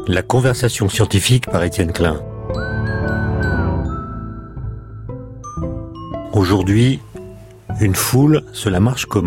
La conversation scientifique par Étienne Klein. Aujourd'hui, une foule, cela marche comment ?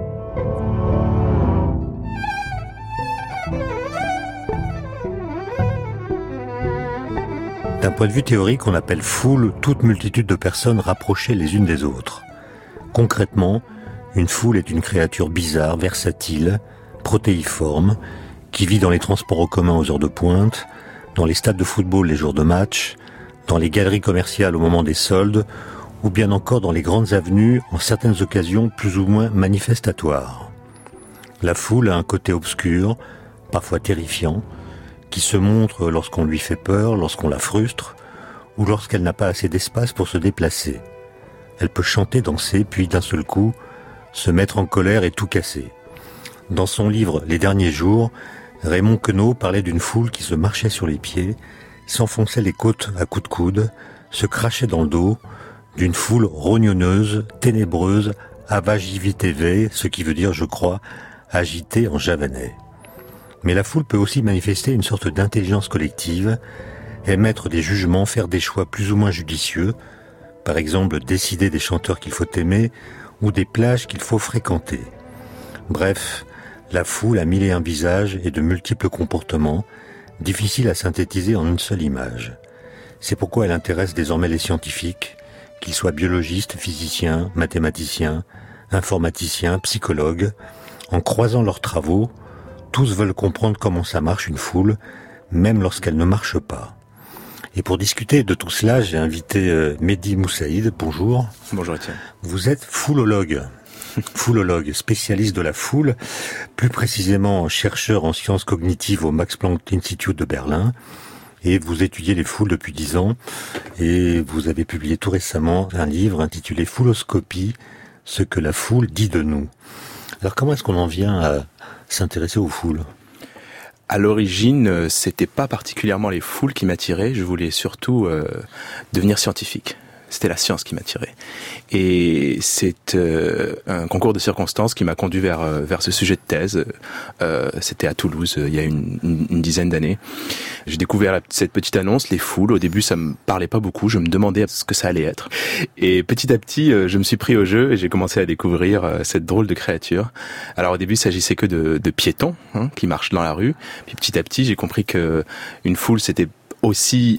D'un point de vue théorique, on appelle foule toute multitude de personnes rapprochées les unes des autres. Concrètement, une foule est une créature bizarre, versatile, protéiforme, qui vit dans les transports en commun aux heures de pointe, dans les stades de football les jours de match, dans les galeries commerciales au moment des soldes, ou bien encore dans les grandes avenues en certaines occasions plus ou moins manifestatoires. La foule a un côté obscur, parfois terrifiant, qui se montre lorsqu'on lui fait peur, lorsqu'on la frustre, ou lorsqu'elle n'a pas assez d'espace pour se déplacer. Elle peut chanter, danser, puis d'un seul coup, se mettre en colère et tout casser. Dans son livre « Les derniers jours », Raymond Queneau parlait d'une foule qui se marchait sur les pieds, s'enfonçait les côtes à coups de coude, se crachait dans le dos, d'une foule rognonneuse, ténébreuse, avagiviteve, ce qui veut dire, je crois, agitée en javanais. Mais la foule peut aussi manifester une sorte d'intelligence collective, émettre des jugements, faire des choix plus ou moins judicieux, par exemple décider des chanteurs qu'il faut aimer ou des plages qu'il faut fréquenter. Bref, la foule a mille et un visages et de multiples comportements, difficiles à synthétiser en une seule image. C'est pourquoi elle intéresse désormais les scientifiques, qu'ils soient biologistes, physiciens, mathématiciens, informaticiens, psychologues. En croisant leurs travaux, tous veulent comprendre comment ça marche une foule, même lorsqu'elle ne marche pas. Et pour discuter de tout cela, j'ai invité Mehdi Moussaïd. Bonjour. Bonjour Étienne. Vous êtes foulologue. Foulologue, spécialiste de la foule, plus précisément chercheur en sciences cognitives au Max Planck Institute de Berlin. Et vous étudiez les foules depuis 10 ans. Et vous avez publié tout récemment un livre intitulé Fouloscopie, ce que la foule dit de nous. Alors comment est-ce qu'on en vient à s'intéresser aux foules ? À l'origine, c'était pas particulièrement les foules qui m'attiraient. Je voulais surtout devenir scientifique. C'était la science qui m'attirait. Et c'est un concours de circonstances qui m'a conduit vers ce sujet de thèse. C'était à Toulouse, il y a une dizaine d'années. J'ai découvert cette petite annonce, les foules. Au début, ça me parlait pas beaucoup. Je me demandais ce que ça allait être. Et petit à petit, je me suis pris au jeu et j'ai commencé à découvrir cette drôle de créature. Alors au début, il s'agissait que de piétons qui marchent dans la rue. Puis petit à petit, j'ai compris que une foule, c'était aussi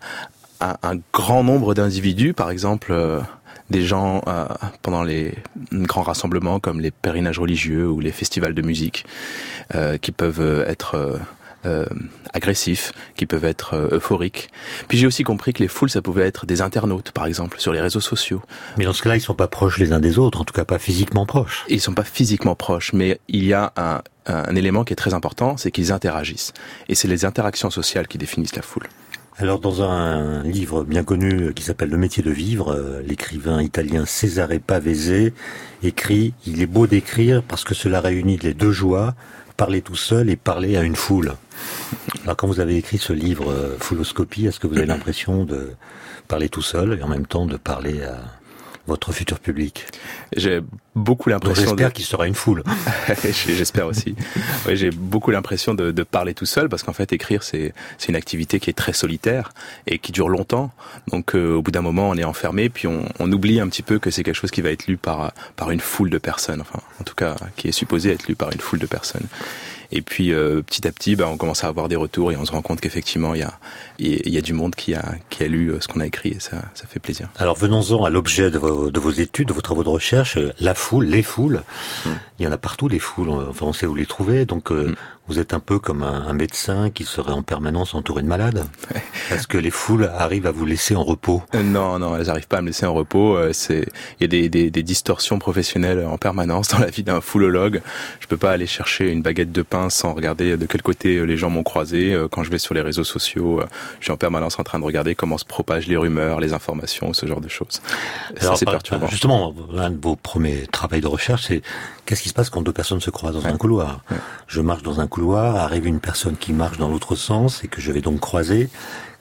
un grand nombre d'individus, par exemple des gens pendant les grands rassemblements comme les pèlerinages religieux ou les festivals de musique qui peuvent être agressifs, qui peuvent être euphoriques. Puis j'ai aussi compris que les foules, ça pouvait être des internautes, par exemple, sur les réseaux sociaux. Mais dans ce cas-là, ils sont pas proches les uns des autres, en tout cas pas physiquement proches. Ils sont pas physiquement proches, mais il y a un élément qui est très important, c'est qu'ils interagissent. Et c'est les interactions sociales qui définissent la foule. Alors, dans un livre bien connu qui s'appelle Le métier de vivre, l'écrivain italien Cesare Pavese écrit « Il est beau d'écrire parce que cela réunit les deux joies, parler tout seul et parler à une foule ». Alors, quand vous avez écrit ce livre « Fouloscopie », est-ce que vous avez l'impression de parler tout seul et en même temps de parler à votre futur public ? J'ai beaucoup l'impression. J'espère qu'il sera une foule. J'espère aussi. Oui, j'ai beaucoup l'impression de parler tout seul parce qu'en fait, écrire, c'est une activité qui est très solitaire et qui dure longtemps. Donc, au bout d'un moment, on est enfermé, puis on oublie un petit peu que c'est quelque chose qui va être lu par une foule de personnes. Enfin, en tout cas, qui est supposé être lu par une foule de personnes. Et puis petit à petit, on commence à avoir des retours et on se rend compte qu'effectivement il y a du monde qui a lu ce qu'on a écrit et ça fait plaisir. Alors venons-en à l'objet de vos études, de vos travaux de recherche, la foule, les foules. Il y en a partout les foules, enfin on sait où les trouver. Donc vous êtes un peu comme un médecin qui serait en permanence entouré de malades. Est-ce que les foules arrivent à vous laisser en repos ? Non, elles n'arrivent pas à me laisser en repos. Il y a des distorsions professionnelles en permanence dans la vie d'un foulologue. Je peux pas aller chercher une baguette de pain sans regarder de quel côté les gens m'ont croisé. Quand je vais sur les réseaux sociaux, je suis en permanence en train de regarder comment se propagent les rumeurs, les informations, ce genre de choses. Alors, c'est perturbant. Justement, l'un de vos premiers travaux de recherche, c'est qu'est-ce qui se passe quand deux personnes se croisent dans un couloir ? Je marche dans un couloir, arrive une personne qui marche dans l'autre sens et que je vais donc croiser.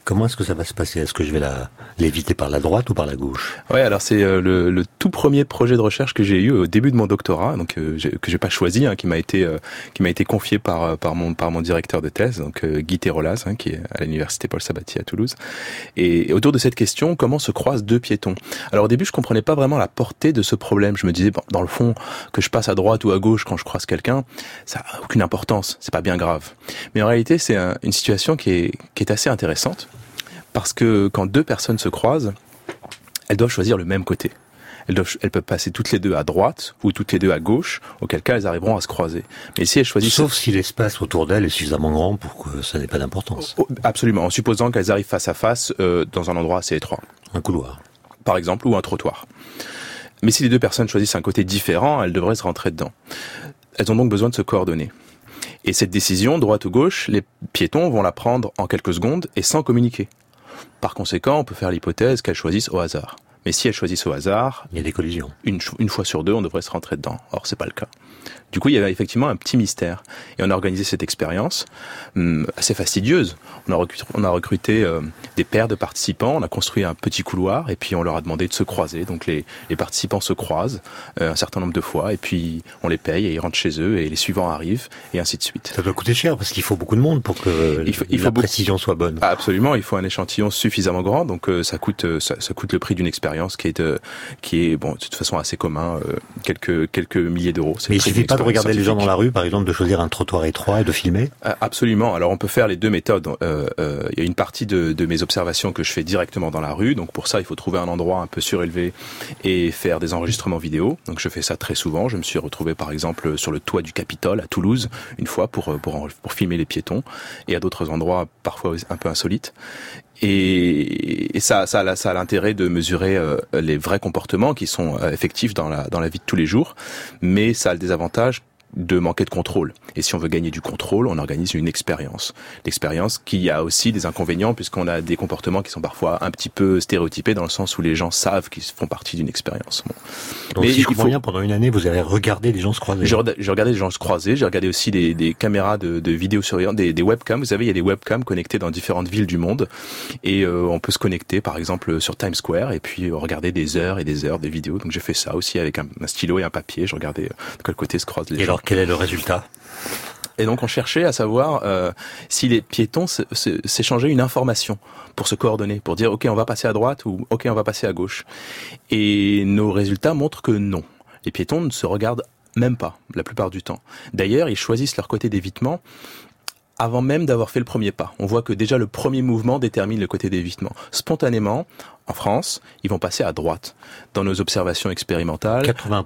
Comment est-ce que ça va se passer? Est-ce que je vais l'éviter par la droite ou par la gauche? Ouais, alors c'est le tout premier projet de recherche que j'ai eu au début de mon doctorat, donc que j'ai pas choisi, qui m'a été confié par mon directeur de thèse, donc Guy Terrolas, qui est à l'université Paul Sabatier à Toulouse. Et autour de cette question, comment se croisent deux piétons? Alors au début, je comprenais pas vraiment la portée de ce problème. Je me disais, bon, dans le fond, que je passe à droite ou à gauche quand je croise quelqu'un, ça a aucune importance, c'est pas bien grave. Mais en réalité, c'est une situation qui est assez intéressante. Parce que quand deux personnes se croisent, elles doivent choisir le même côté. Elles peuvent passer toutes les deux à droite ou toutes les deux à gauche, auquel cas elles arriveront à se croiser. Mais si elles choisissent... Sauf si l'espace autour d'elles est suffisamment grand pour que ça n'ait pas d'importance. Absolument, en supposant qu'elles arrivent face à face dans un endroit assez étroit. Un couloir. Par exemple, ou un trottoir. Mais si les deux personnes choisissent un côté différent, elles devraient se rentrer dedans. Elles ont donc besoin de se coordonner. Et cette décision, droite ou gauche, les piétons vont la prendre en quelques secondes et sans communiquer. Par conséquent, on peut faire l'hypothèse qu'elles choisissent au hasard. Mais si elles choisissent au hasard... Il y a des collisions. Une fois sur deux, on devrait se rentrer dedans. Or, c'est pas le cas. Du coup, il y avait effectivement un petit mystère. Et on a organisé cette expérience assez fastidieuse. On a recruté des paires de participants, on a construit un petit couloir et puis on leur a demandé de se croiser. Donc les participants se croisent un certain nombre de fois et puis on les paye et ils rentrent chez eux et les suivants arrivent et ainsi de suite. Ça doit coûter cher parce qu'il faut beaucoup de monde pour que la précision soit bonne. Absolument, il faut un échantillon suffisamment grand, donc ça coûte le prix d'une expérience qui est bon, de toute façon assez commun, quelques milliers d'euros. Mais il suffit pas de regarder les gens dans la rue, par exemple, de choisir un trottoir étroit et de filmer? Absolument. Alors on peut faire les deux méthodes. Il y a une partie de mes observations que je fais directement dans la rue. Donc pour ça, il faut trouver un endroit un peu surélevé et faire des enregistrements vidéo. Donc je fais ça très souvent. Je me suis retrouvé par exemple sur le toit du Capitole à Toulouse une fois pour filmer les piétons et à d'autres endroits parfois un peu insolites. Et ça a l'intérêt de mesurer les vrais comportements qui sont effectifs dans la vie de tous les jours, mais ça a le désavantage de manquer de contrôle. Et si on veut gagner du contrôle, on organise une expérience. L'expérience qui a aussi des inconvénients puisqu'on a des comportements qui sont parfois un petit peu stéréotypés dans le sens où les gens savent qu'ils font partie d'une expérience. Bon. Donc mais si je comprends bien, pendant une année, vous avez regardé les gens se croiser. J'ai regardé les gens se croiser, j'ai regardé aussi des caméras de vidéosurveillance, des webcams. Vous savez, il y a des webcams connectées dans différentes villes du monde et on peut se connecter par exemple sur Times Square et puis regarder des heures et des heures de vidéos. Donc j'ai fait ça aussi avec un stylo et un papier, je regardais de quel côté se croisent les gens. Alors quel est le résultat? Et donc on cherchait à savoir si les piétons s'échangeaient une information pour se coordonner, pour dire ok on va passer à droite ou ok on va passer à gauche. Et nos résultats montrent que non. Les piétons ne se regardent même pas la plupart du temps. D'ailleurs, ils choisissent leur côté d'évitement avant même d'avoir fait le premier pas. On voit que déjà le premier mouvement détermine le côté d'évitement. Spontanément, en France, ils vont passer à droite. Dans nos observations expérimentales,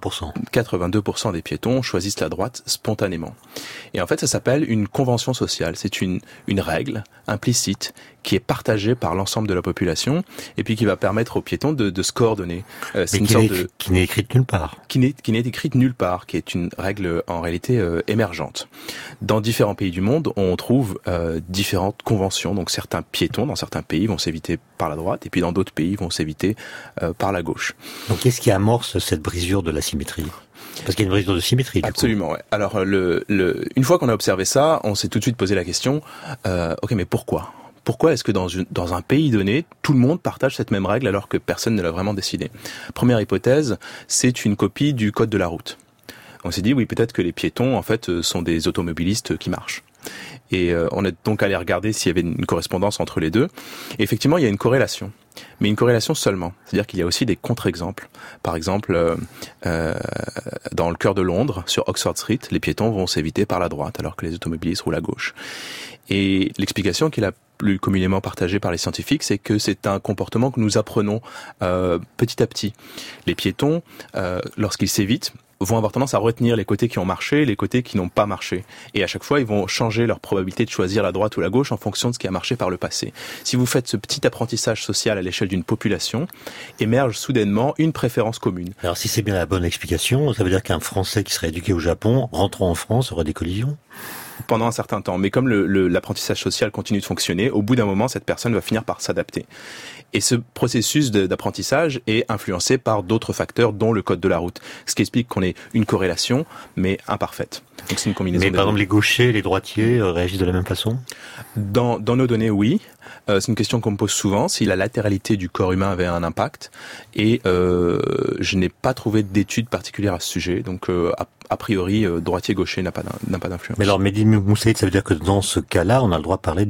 82% des piétons choisissent la droite spontanément. Et en fait, ça s'appelle une convention sociale. C'est une règle implicite qui est partagée par l'ensemble de la population et puis qui va permettre aux piétons de se coordonner. C'est une sorte qui n'est écrite nulle part. Qui n'est écrite nulle part, qui est une règle en réalité émergente. Dans différents pays du monde, on trouve différentes conventions. Donc certains piétons dans certains pays vont s'éviter par la droite et puis dans d'autres pays vont s'éviter par la gauche. Donc qu'est-ce qui amorce cette brisure de la symétrie? Parce qu'il y a une brisure de symétrie. Absolument, ouais. Alors une fois qu'on a observé ça, on s'est tout de suite posé la question, ok, mais pourquoi? Pourquoi est-ce que dans un pays donné, tout le monde partage cette même règle alors que personne ne l'a vraiment décidé? Première hypothèse, c'est une copie du code de la route. On s'est dit, oui, peut-être que les piétons, en fait, sont des automobilistes qui marchent. Et on est donc allé regarder s'il y avait une correspondance entre les deux. Et effectivement, il y a une corrélation. Mais une corrélation seulement. C'est-à-dire qu'il y a aussi des contre-exemples. Par exemple, dans le cœur de Londres, sur Oxford Street, les piétons vont s'éviter par la droite alors que les automobilistes roulent à gauche. Et l'explication qui est la plus communément partagée par les scientifiques, c'est que c'est un comportement que nous apprenons petit à petit. Les piétons, lorsqu'ils s'évitent, vont avoir tendance à retenir les côtés qui ont marché et les côtés qui n'ont pas marché. Et à chaque fois, ils vont changer leur probabilité de choisir la droite ou la gauche en fonction de ce qui a marché par le passé. Si vous faites ce petit apprentissage social à l'échelle d'une population, émerge soudainement une préférence commune. Alors si c'est bien la bonne explication, ça veut dire qu'un Français qui serait éduqué au Japon, rentrant en France, aurait des collisions ? pendant un certain temps. Mais comme l'apprentissage social continue de fonctionner, au bout d'un moment, cette personne va finir par s'adapter. Et ce processus d'apprentissage est influencé par d'autres facteurs, dont le code de la route. Ce qui explique qu'on ait une corrélation, mais imparfaite. Donc c'est une combinaison. Mais par exemple, les gauchers, les droitiers réagissent de la même façon ? Dans nos données, oui. C'est une question qu'on me pose souvent, si la latéralité du corps humain avait un impact. Et je n'ai pas trouvé d'études particulières à ce sujet. Donc, a priori, droitier-gaucher n'a pas d'influence. Mais alors, Mehdi Moussaïd, ça veut dire que dans ce cas-là, on a le droit de parler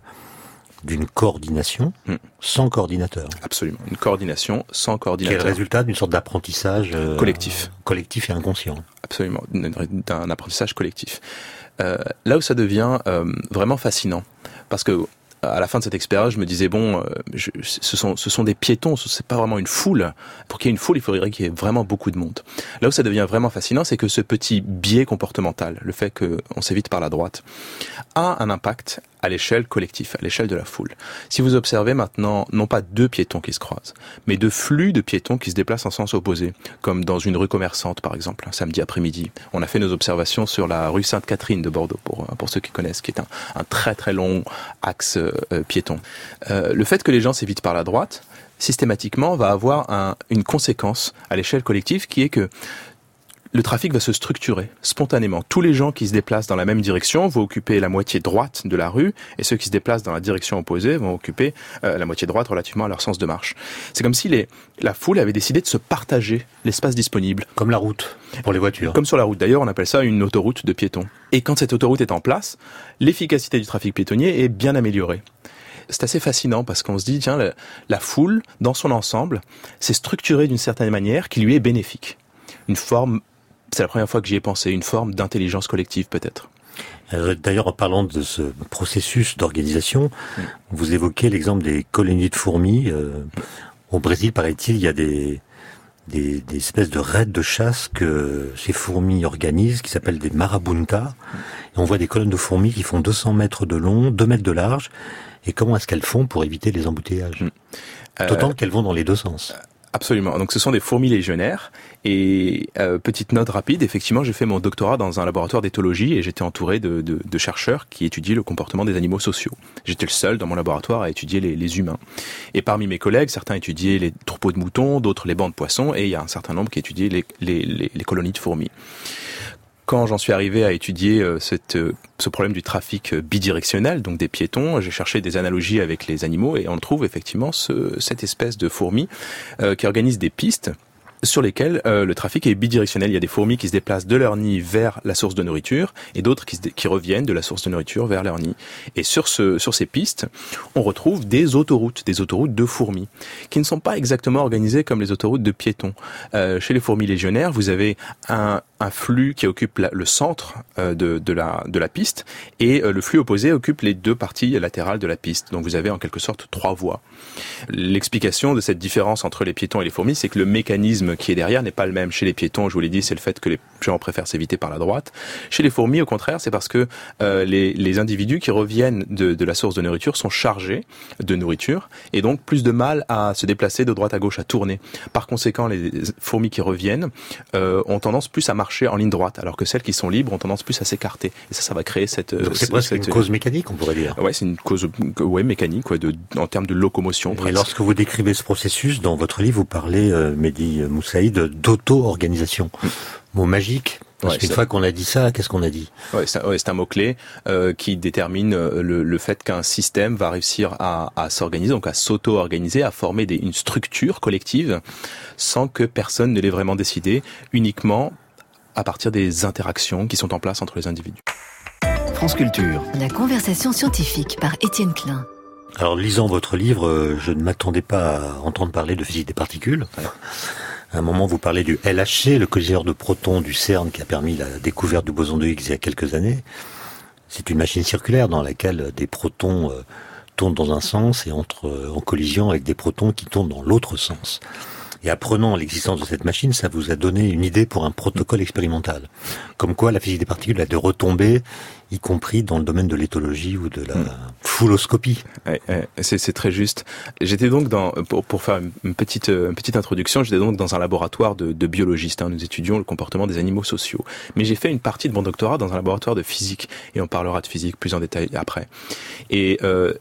d'une coordination sans coordinateur. Absolument. Une coordination sans coordinateur. Qui est le résultat d'une sorte d'apprentissage collectif et inconscient. Absolument. D'un apprentissage collectif. Là où ça devient vraiment fascinant, parce que à la fin de cette expérience, je me disais ce sont des piétons, c'est pas vraiment une foule. Pour qu'il y ait une foule, il faudrait qu'il y ait vraiment beaucoup de monde. Là où ça devient vraiment fascinant, c'est que ce petit biais comportemental, le fait qu'on s'évite par la droite, a un impact à l'échelle collective, à l'échelle de la foule. Si vous observez maintenant, non pas deux piétons qui se croisent, mais deux flux de piétons qui se déplacent en sens opposé, comme dans une rue commerçante par exemple, un samedi après-midi. On a fait nos observations sur la rue Sainte-Catherine de Bordeaux, pour ceux qui connaissent, qui est un très très long axe piéton. Le fait que les gens s'évitent par la droite, systématiquement, va avoir une conséquence à l'échelle collective qui est que le trafic va se structurer spontanément. Tous les gens qui se déplacent dans la même direction vont occuper la moitié droite de la rue, et ceux qui se déplacent dans la direction opposée vont occuper la moitié droite relativement à leur sens de marche. C'est comme si la foule avait décidé de se partager l'espace disponible. Comme la route, pour les voitures. Comme sur la route. D'ailleurs, on appelle ça une autoroute de piétons. Et quand cette autoroute est en place, l'efficacité du trafic piétonnier est bien améliorée. C'est assez fascinant parce qu'on se dit, tiens, la foule, dans son ensemble, s'est structurée d'une certaine manière qui lui est bénéfique. Une forme, c'est la première fois que j'y ai pensé, une forme d'intelligence collective peut-être. D'ailleurs, en parlant de ce processus d'organisation, vous évoquez l'exemple des colonies de fourmis. Au Brésil, paraît-il, il y a des espèces de raids de chasse que ces fourmis organisent, qui s'appellent des marabuntas. Et on voit des colonnes de fourmis qui font 200 mètres de long, 2 mètres de large. Et comment est-ce qu'elles font pour éviter les embouteillages ? D'autant qu'elles vont dans les deux sens. Absolument. Donc ce sont des fourmis légionnaires. Et petite note rapide, effectivement, j'ai fait mon doctorat dans un laboratoire d'éthologie et j'étais entouré de chercheurs qui étudiaient le comportement des animaux sociaux. J'étais le seul dans mon laboratoire à étudier les humains. Et parmi mes collègues, certains étudiaient les troupeaux de moutons, d'autres les bancs de poissons, et il y a un certain nombre qui étudiaient les colonies de fourmis. Quand j'en suis arrivé à étudier ce problème du trafic bidirectionnel, donc des piétons, j'ai cherché des analogies avec les animaux et on trouve effectivement cette espèce de fourmi qui organise des pistes sur lesquelles le trafic est bidirectionnel. Il y a des fourmis qui se déplacent de leur nid vers la source de nourriture et d'autres qui reviennent de la source de nourriture vers leur nid. Et sur ces pistes, on retrouve des autoroutes de fourmis qui ne sont pas exactement organisées comme les autoroutes de piétons. Chez les fourmis légionnaires, vous avez un flux qui occupe le centre de la piste et le flux opposé occupe les deux parties latérales de la piste. Donc vous avez en quelque sorte 3 voies. L'explication de cette différence entre les piétons et les fourmis, c'est que le mécanisme qui est derrière n'est pas le même. Chez les piétons, je vous l'ai dit, c'est le fait que les gens préfèrent s'éviter par la droite. Chez les fourmis, au contraire, c'est parce que les individus qui reviennent de la source de nourriture sont chargés de nourriture et donc plus de mal à se déplacer de droite à gauche, à tourner. Par conséquent, les fourmis qui reviennent ont tendance plus à marcher en ligne droite, alors que celles qui sont libres ont tendance plus à s'écarter. Et ça va créer cette... Donc c'est presque une cause mécanique, on pourrait dire. Ouais, c'est une cause mécanique, en termes de locomotion. Et lorsque vous décrivez ce processus, dans votre livre, vous parlez, Mehdi Moussaïd, d'auto-organisation. Mot magique. Parce qu'une fois qu'on a dit ça, qu'est-ce qu'on a dit ? C'est un mot-clé qui détermine le fait qu'un système va réussir à s'organiser, donc à s'auto-organiser, à former une structure collective sans que personne ne l'ait vraiment décidé, uniquement à partir des interactions qui sont en place entre les individus. France Culture. La conversation scientifique par Étienne Klein. Alors, lisant votre livre, je ne m'attendais pas à entendre parler de physique des particules. À un moment, vous parlez du LHC, le colliseur de protons du CERN qui a permis la découverte du boson de Higgs il y a quelques années. C'est une machine circulaire dans laquelle des protons tournent dans un sens et entrent en collision avec des protons qui tournent dans l'autre sens. Et apprenant l'existence de cette machine, ça vous a donné une idée pour un protocole expérimental. Comme quoi la physique des particules a de retombées, y compris dans le domaine de l'éthologie ou de la fouloscopie. C'est très juste. J'étais donc pour faire une petite introduction, j'étais donc dans un laboratoire de biologistes. Nous étudions le comportement des animaux sociaux. Mais j'ai fait une partie de mon doctorat dans un laboratoire de physique. Et on parlera de physique plus en détail après. Et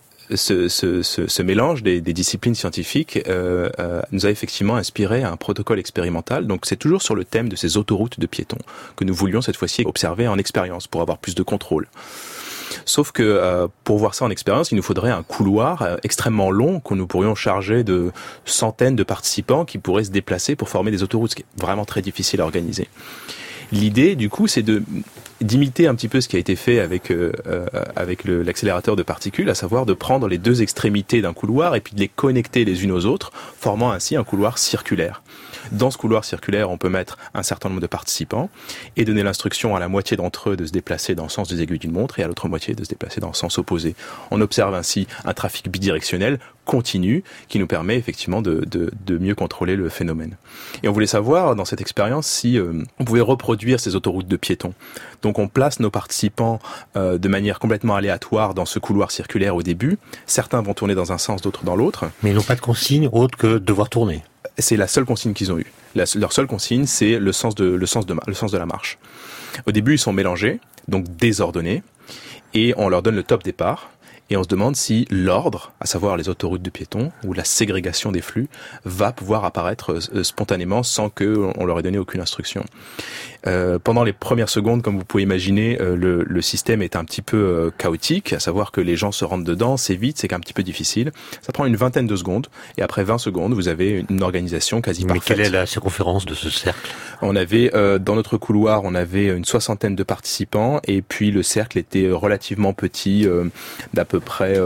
ce mélange des disciplines scientifiques nous a effectivement inspiré un protocole expérimental. Donc c'est toujours sur le thème de ces autoroutes de piétons que nous voulions cette fois-ci observer en expérience pour avoir plus de contrôle. Sauf que pour voir ça en expérience, il nous faudrait un couloir extrêmement long que nous pourrions charger de centaines de participants qui pourraient se déplacer pour former des autoroutes, ce qui est vraiment très difficile à organiser. L'idée, du coup, c'est d'imiter un petit peu ce qui a été fait avec l'accélérateur de particules, à savoir de prendre les deux extrémités d'un couloir et puis de les connecter les unes aux autres, formant ainsi un couloir circulaire. Dans ce couloir circulaire, on peut mettre un certain nombre de participants et donner l'instruction à la moitié d'entre eux de se déplacer dans le sens des aiguilles d'une montre et à l'autre moitié de se déplacer dans le sens opposé. On observe ainsi un trafic bidirectionnel continu qui nous permet effectivement de mieux contrôler le phénomène. Et on voulait savoir dans cette expérience si on pouvait reproduire ces autoroutes de piétons. Donc on place nos participants de manière complètement aléatoire dans ce couloir circulaire au début. Certains vont tourner dans un sens, d'autres dans l'autre. Mais ils n'ont pas de consigne autre que devoir tourner. C'est la seule consigne qu'ils ont eue. Leur seule consigne, c'est le sens de la marche. Au début, ils sont mélangés, donc désordonnés, et on leur donne le top départ. Et on se demande si l'ordre, à savoir les autoroutes de piétons, ou la ségrégation des flux, va pouvoir apparaître spontanément sans qu'on leur ait donné aucune instruction. Pendant les premières secondes, comme vous pouvez imaginer, le système est un petit peu chaotique, à savoir que les gens se rentrent dedans, c'est vite, c'est un petit peu difficile. Ça prend une vingtaine de secondes, et après 20 secondes, vous avez une organisation quasi parfaite. Mais quelle est la circonférence de ce cercle ? On avait, dans notre couloir, on avait une soixantaine de participants, et puis le cercle était relativement petit, d'à peu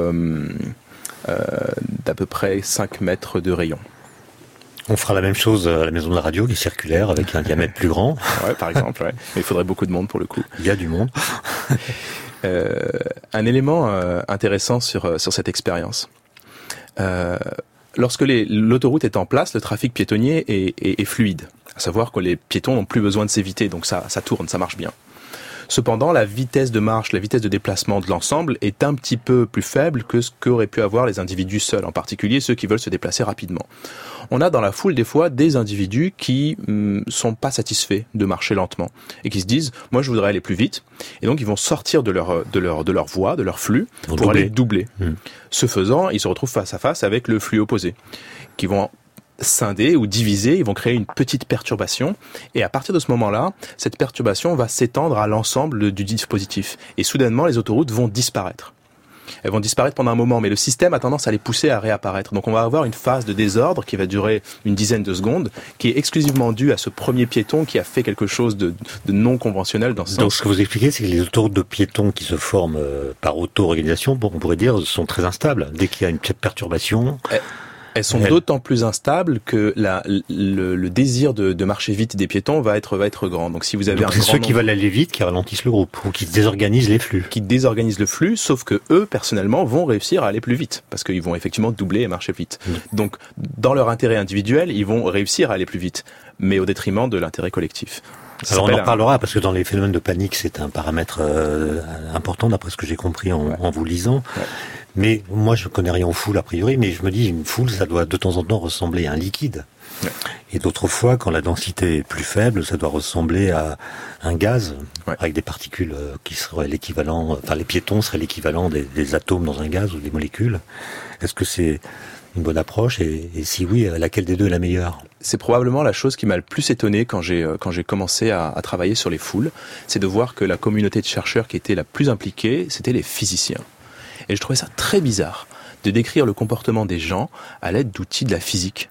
près 5 mètres de rayon. On fera la même chose à la maison de la radio, qui est circulaire, avec un diamètre plus grand. Ouais, par exemple, ouais. Mais il faudrait beaucoup de monde pour le coup. Il y a du monde. Un élément intéressant sur cette expérience. Lorsque l'autoroute est en place, le trafic piétonnier est fluide. À savoir que les piétons n'ont plus besoin de s'éviter, donc ça tourne, ça marche bien. Cependant, la vitesse de marche, la vitesse de déplacement de l'ensemble est un petit peu plus faible que ce qu'auraient pu avoir les individus seuls, en particulier ceux qui veulent se déplacer rapidement. On a dans la foule des fois des individus qui sont pas satisfaits de marcher lentement et qui se disent « moi je voudrais aller plus vite » et donc ils vont sortir de leur voie, de leur flux pour aller doubler. Ce faisant, ils se retrouvent face à face avec le flux opposé qui vont scinder ou diviser, ils vont créer une petite perturbation et à partir de ce moment-là, cette perturbation va s'étendre à l'ensemble du dispositif et soudainement les autoroutes vont disparaître. Elles vont disparaître pendant un moment, mais le système a tendance à les pousser à réapparaître. Donc on va avoir une phase de désordre qui va durer une dizaine de secondes, qui est exclusivement due à ce premier piéton qui a fait quelque chose de non conventionnel dans ce sens. Donc ce que vous expliquez, c'est que les autoroutes de piétons qui se forment par auto-organisation, on pourrait dire, sont très instables. Dès qu'il y a une petite perturbation... Elles sont d'autant plus instables que le désir de marcher vite des piétons va être grand. Donc si vous avez c'est ceux qui veulent aller vite qui ralentissent le groupe ou qui désorganisent les flux. Qui désorganisent le flux, sauf que eux personnellement vont réussir à aller plus vite parce qu'ils vont effectivement doubler et marcher vite. Donc dans leur intérêt individuel, ils vont réussir à aller plus vite, mais au détriment de l'intérêt collectif. Alors on en parlera parce que dans les phénomènes de panique, c'est un paramètre important d'après ce que j'ai compris en vous lisant. Ouais. Mais moi, je connais rien aux foules a priori, mais je me dis une foule, ça doit de temps en temps ressembler à un liquide. Ouais. Et d'autres fois, quand la densité est plus faible, ça doit ressembler à un gaz, avec des particules qui seraient l'équivalent, enfin les piétons seraient l'équivalent des atomes dans un gaz ou des molécules. Est-ce que c'est une bonne approche et si oui, laquelle des deux est la meilleure ? C'est probablement la chose qui m'a le plus étonné quand j'ai commencé à travailler sur les foules, c'est de voir que la communauté de chercheurs qui était la plus impliquée, c'était les physiciens. Et je trouvais ça très bizarre de décrire le comportement des gens à l'aide d'outils de la physique.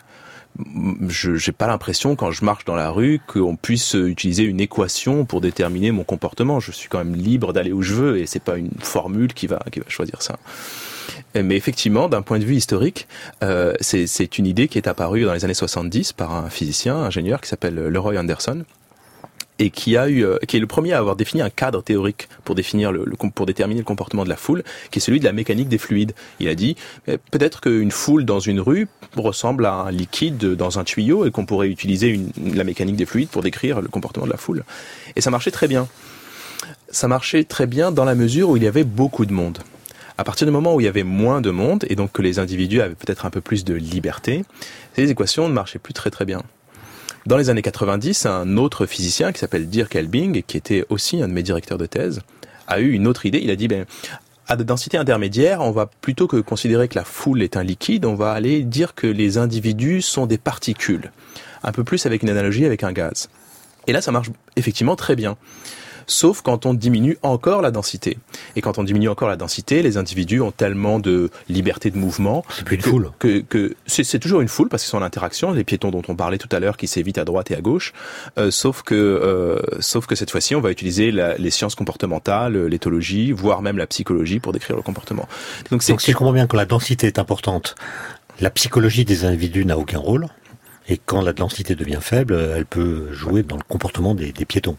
J'ai pas l'impression quand je marche dans la rue qu'on puisse utiliser une équation pour déterminer mon comportement. Je suis quand même libre d'aller où je veux et c'est pas une formule qui va choisir ça. Mais effectivement, d'un point de vue historique, c'est une idée qui est apparue dans les années 70 par un physicien, ingénieur qui s'appelle Leroy Anderson. et qui est le premier à avoir défini un cadre théorique pour déterminer le comportement de la foule, qui est celui de la mécanique des fluides. Il a dit, peut-être qu'une foule dans une rue ressemble à un liquide dans un tuyau et qu'on pourrait utiliser la mécanique des fluides pour décrire le comportement de la foule. Et ça marchait très bien. Ça marchait très bien dans la mesure où il y avait beaucoup de monde. À partir du moment où il y avait moins de monde, et donc que les individus avaient peut-être un peu plus de liberté, ces équations ne marchaient plus très très bien. Dans les années 90, un autre physicien qui s'appelle Dirk Elbing, qui était aussi un de mes directeurs de thèse, a eu une autre idée. Il a dit, à de densité intermédiaire, on va plutôt que considérer que la foule est un liquide, on va aller dire que les individus sont des particules. Un peu plus avec une analogie avec un gaz. Et là, ça marche effectivement très bien. Sauf quand on diminue encore la densité. Et quand on diminue encore la densité, les individus ont tellement de liberté de mouvement. C'est plus une foule. Que c'est toujours une foule parce qu'ils sont en interaction. Les piétons dont on parlait tout à l'heure qui s'évitent à droite et à gauche. Sauf que cette fois-ci, on va utiliser les sciences comportementales, l'éthologie, voire même la psychologie pour décrire le comportement. Donc si je comprends bien, quand la densité est importante, la psychologie des individus n'a aucun rôle. Et quand la densité devient faible, elle peut jouer dans le comportement des piétons.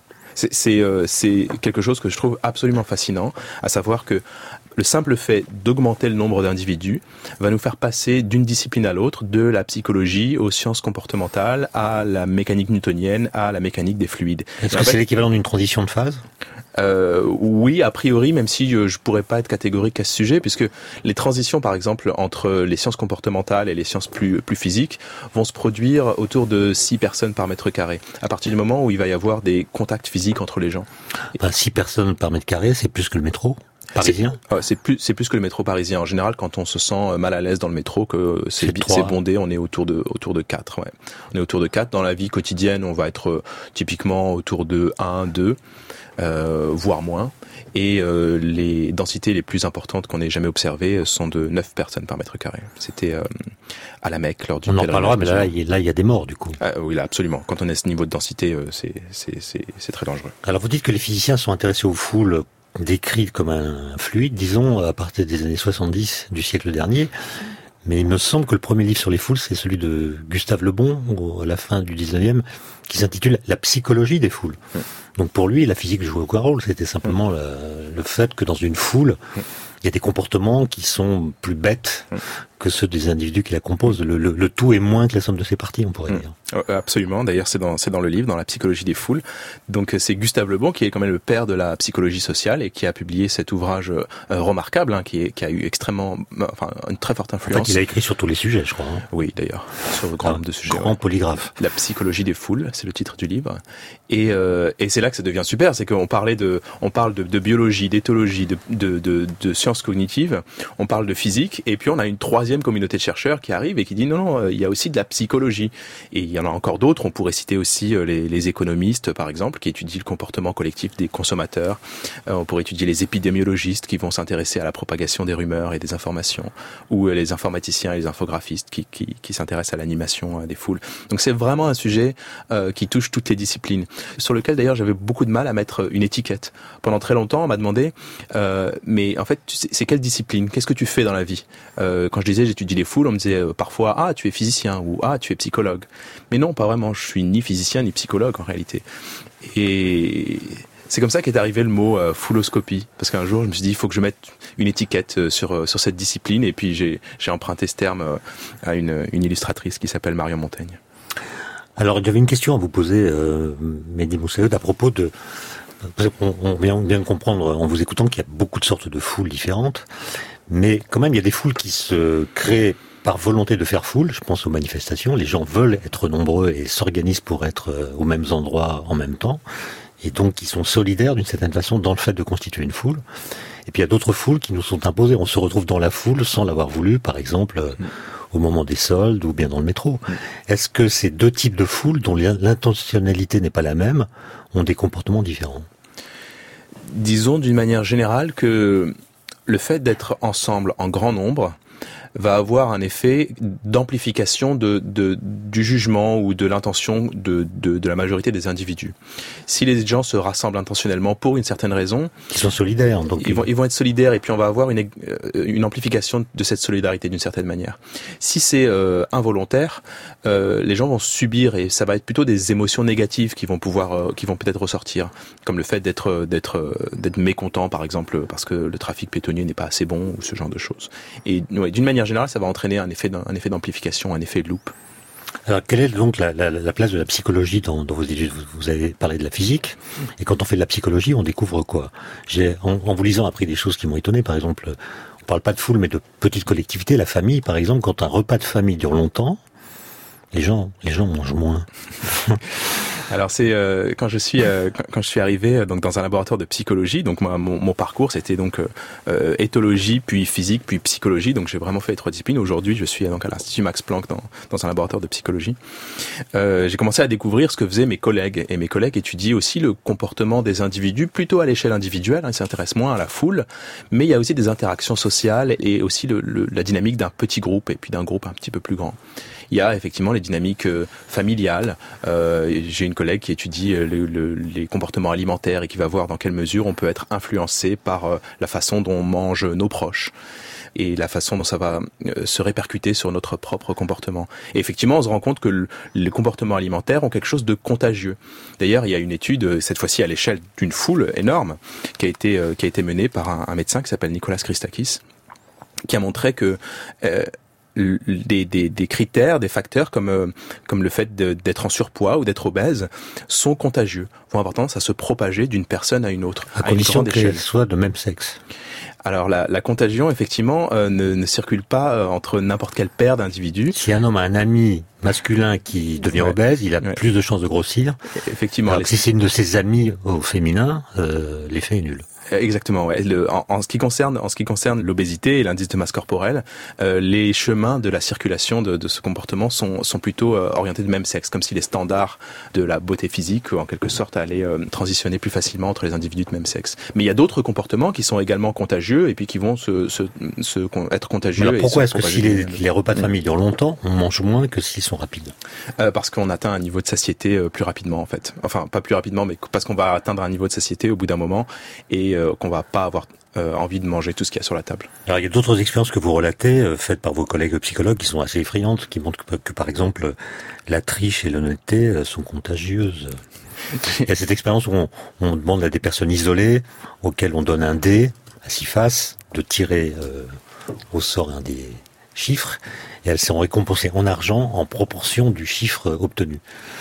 C'est quelque chose que je trouve absolument fascinant, à savoir que le simple fait d'augmenter le nombre d'individus va nous faire passer d'une discipline à l'autre, de la psychologie aux sciences comportementales, à la mécanique newtonienne, à la mécanique des fluides. Est-ce que c'est l'équivalent d'une transition de phase ? Oui, a priori, même si je pourrais pas être catégorique à ce sujet, puisque les transitions, par exemple, entre les sciences comportementales et les sciences plus physiques vont se produire autour de 6 personnes par mètre carré, à partir du moment où il va y avoir des contacts physiques entre les gens. 6 personnes par mètre carré, c'est plus que le métro parisien. C'est plus que le métro parisien. En général, quand on se sent mal à l'aise dans le métro, que c'est bondé, on est autour de 4. Ouais. On est autour de 4. Dans la vie quotidienne, on va être typiquement autour de 1, 2. Voire moins, et les densités les plus importantes qu'on ait jamais observées sont de 9 personnes par mètre carré. C'était à la Mecque lors du pèlerinage. On en parlera, mais là il y a des morts du coup. Oui, là absolument. Quand on est à ce niveau de densité, c'est très dangereux. Alors vous dites que les physiciens sont intéressés aux foules décrites comme un fluide, disons, à partir des années 70 du siècle dernier. Mais il me semble que le premier livre sur les foules, c'est celui de Gustave Le Bon, à la fin du 19e, qui s'intitule « La psychologie des foules ». Donc pour lui, la physique jouait aucun rôle, c'était simplement le fait que dans une foule, il y a des comportements qui sont plus bêtes que ceux des individus qui la composent. Le tout est moins que la somme de ses parties, on pourrait dire. Absolument. D'ailleurs, c'est dans le livre, dans la psychologie des foules. Donc, c'est Gustave Le Bon qui est quand même le père de la psychologie sociale et qui a publié cet ouvrage remarquable, qui a eu une très forte influence. En fait, il a écrit sur tous les sujets, je crois. Oui, d'ailleurs, sur un grand nombre de sujets. Grand polygraphe. La psychologie des foules, c'est le titre du livre. Et c'est là que ça devient super, c'est qu'on parle de biologie, d'éthologie, de sciences cognitives, on parle de physique, et puis on a une troisième communauté de chercheurs qui arrive et qui dit non, il y a aussi de la psychologie. Et il y en a encore d'autres, on pourrait citer aussi les économistes, par exemple, qui étudient le comportement collectif des consommateurs. On pourrait étudier les épidémiologistes qui vont s'intéresser à la propagation des rumeurs et des informations, ou les informaticiens et les infographistes qui s'intéressent à l'animation des foules. Donc c'est vraiment un sujet qui touche toutes les disciplines, sur lequel d'ailleurs j'avais beaucoup de mal à mettre une étiquette. Pendant très longtemps, on m'a demandé, mais en fait, c'est quelle discipline ? Qu'est-ce que tu fais dans la vie ? Quand je disais j'étudie les foules, on me disait parfois « Ah, tu es physicien » ou « Ah, tu es psychologue ». Mais non, pas vraiment. Je suis ni physicien ni psychologue en réalité. Et c'est comme ça qu'est arrivé le mot fouloscopie. Parce qu'un jour, je me suis dit, il faut que je mette une étiquette sur cette discipline. Et puis j'ai emprunté ce terme à une illustratrice qui s'appelle Marion Montaigne. Alors, j'avais une question à vous poser, Mehdi Moussaoud, à propos de... On vient de comprendre en vous écoutant qu'il y a beaucoup de sortes de foules différentes, mais quand même il y a des foules qui se créent par volonté de faire foule. Je pense aux manifestations, les gens veulent être nombreux et s'organisent pour être aux mêmes endroits en même temps, et donc ils sont solidaires d'une certaine façon dans le fait de constituer une foule. Et puis il y a d'autres foules qui nous sont imposées, on se retrouve dans la foule sans l'avoir voulu, par exemple au moment des soldes ou bien dans le métro. Est-ce que ces deux types de foules, dont l'intentionnalité n'est pas la même, ont des comportements différents ? Disons d'une manière générale que le fait d'être ensemble en grand nombre va avoir un effet d'amplification du jugement ou de l'intention de la majorité des individus. Si les gens se rassemblent intentionnellement pour une certaine raison, ils sont solidaires, donc ils vont être solidaires, et puis on va avoir une amplification de cette solidarité d'une certaine manière. Si c'est involontaire, les gens vont subir, et ça va être plutôt des émotions négatives qui vont peut-être ressortir, comme le fait d'être mécontent, par exemple, parce que le trafic pétonnier n'est pas assez bon, ou ce genre de choses. Et d'une manière générale, ça va entraîner un effet d'amplification, un effet de loupe. Alors, quelle est donc la place de la psychologie dans vos études? Vous avez parlé de la physique, et quand on fait de la psychologie, on découvre quoi? En vous lisant, appris des choses qui m'ont étonné. Par exemple, on parle pas de foule, mais de petites collectivités. La famille, par exemple, quand un repas de famille dure longtemps, les gens mangent moins. Alors c'est quand je suis arrivé donc dans un laboratoire de psychologie, donc mon parcours c'était donc éthologie, puis physique, puis psychologie, donc j'ai vraiment fait les 3 disciplines. Aujourd'hui je suis donc à l'Institut Max Planck dans un laboratoire de psychologie. J'ai commencé à découvrir ce que faisaient mes collègues, et mes collègues étudient aussi le comportement des individus plutôt à l'échelle individuelle, ils s'intéressent moins à la foule, mais il y a aussi des interactions sociales et aussi la dynamique d'un petit groupe et puis d'un groupe un petit peu plus grand. Il y a effectivement les dynamiques familiales. J'ai une collègue qui étudie les comportements alimentaires et qui va voir dans quelle mesure on peut être influencé par la façon dont on mange nos proches et la façon dont ça va se répercuter sur notre propre comportement. Et effectivement, on se rend compte que les comportements alimentaires ont quelque chose de contagieux. D'ailleurs, il y a une étude, cette fois-ci à l'échelle d'une foule énorme, qui a été menée par un médecin qui s'appelle Nicolas Christakis, qui a montré que des critères, des facteurs comme le fait d'être en surpoids ou d'être obèse sont contagieux, vont avoir tendance à se propager d'une personne à une autre, à condition qu'elle soit de même sexe. Alors la contagion effectivement ne circule pas entre n'importe quelle paire d'individus. Si un homme a un ami masculin qui devient obèse, il a plus de chances de grossir. Effectivement. Alors si c'est une de ses amies au féminin, l'effet est nul. Exactement. Ouais. En ce qui concerne l'obésité et l'indice de masse corporelle, les chemins de la circulation de ce comportement sont plutôt orientés de même sexe, comme si les standards de la beauté physique, en quelque sorte, allaient transitionner plus facilement entre les individus de même sexe. Mais il y a d'autres comportements qui sont également contagieux et puis qui vont être contagieux. Alors pourquoi est-ce que si les repas de famille durent longtemps, on mange moins que s'ils sont rapides? Parce qu'on atteint un niveau de satiété plus rapidement, en fait. Enfin, pas plus rapidement, mais parce qu'on va atteindre un niveau de satiété au bout d'un moment et qu'on va pas avoir envie de manger tout ce qu'il y a sur la table. Alors il y a d'autres expériences que vous relatez, faites par vos collègues psychologues, qui sont assez effrayantes, qui montrent que par exemple la triche et l'honnêteté sont contagieuses. Il y a cette expérience où on demande à des personnes isolées, auxquelles on donne un dé à 6 faces, de tirer au sort un des chiffres, et elles sont récompensées en argent en proportion du chiffre obtenu.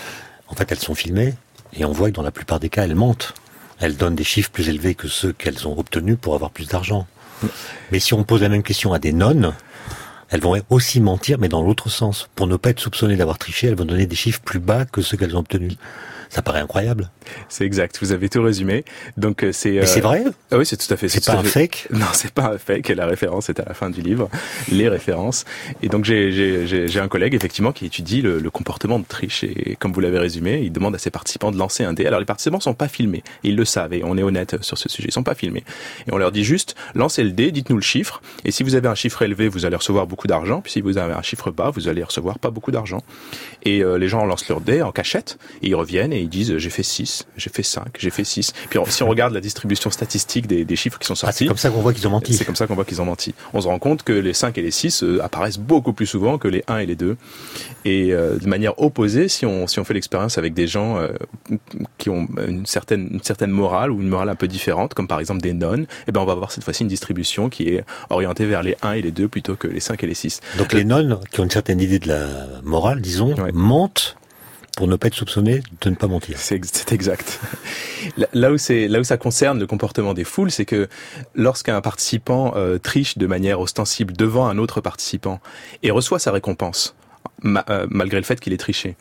En fait, elles sont filmées, et on voit que dans la plupart des cas, elles mentent. Elles donnent des chiffres plus élevés que ceux qu'elles ont obtenus pour avoir plus d'argent. Mais si on pose la même question à des nonnes, elles vont aussi mentir, mais dans l'autre sens. Pour ne pas être soupçonnées d'avoir triché, elles vont donner des chiffres plus bas que ceux qu'elles ont obtenus. Ça paraît incroyable. C'est exact, vous avez tout résumé. Donc Mais c'est vrai? Ah oui, c'est tout à fait. C'est pas un fake? Non, c'est pas un fake. La référence est à la fin du livre, les références. Et donc j'ai un collègue effectivement qui étudie le comportement de triche et comme vous l'avez résumé, il demande à ses participants de lancer un dé. Alors les participants sont pas filmés, ils le savent et on est honnête sur ce sujet, ils sont pas filmés. Et on leur dit juste lancez le dé, dites-nous le chiffre. Et si vous avez un chiffre élevé, vous allez recevoir beaucoup d'argent. Puis si vous avez un chiffre bas, vous allez recevoir pas beaucoup d'argent. Et les gens lancent leur dé en cachette et ils reviennent et ils disent j'ai fait 6, j'ai fait 5, j'ai fait 6. Puis si on regarde la distribution statistique des chiffres qui sont sortis... c'est comme ça qu'on voit qu'ils ont menti. C'est comme ça qu'on voit qu'ils ont menti. On se rend compte que les 5 et les 6 apparaissent beaucoup plus souvent que les 1 et les 2. Et de manière opposée, si on fait l'expérience avec des gens qui ont une certaine morale ou une morale un peu différente, comme par exemple des nonnes, eh ben on va avoir cette fois-ci une distribution qui est orientée vers les 1 et les 2 plutôt que les 5 et les 6. Donc les nonnes qui ont une certaine idée de la morale, disons, mentent pour ne pas être soupçonné de ne pas mentir. C'est exact. Là où ça concerne le comportement des foules, c'est que lorsqu'un participant triche de manière ostensible devant un autre participant et reçoit sa récompense, malgré le fait qu'il ait triché,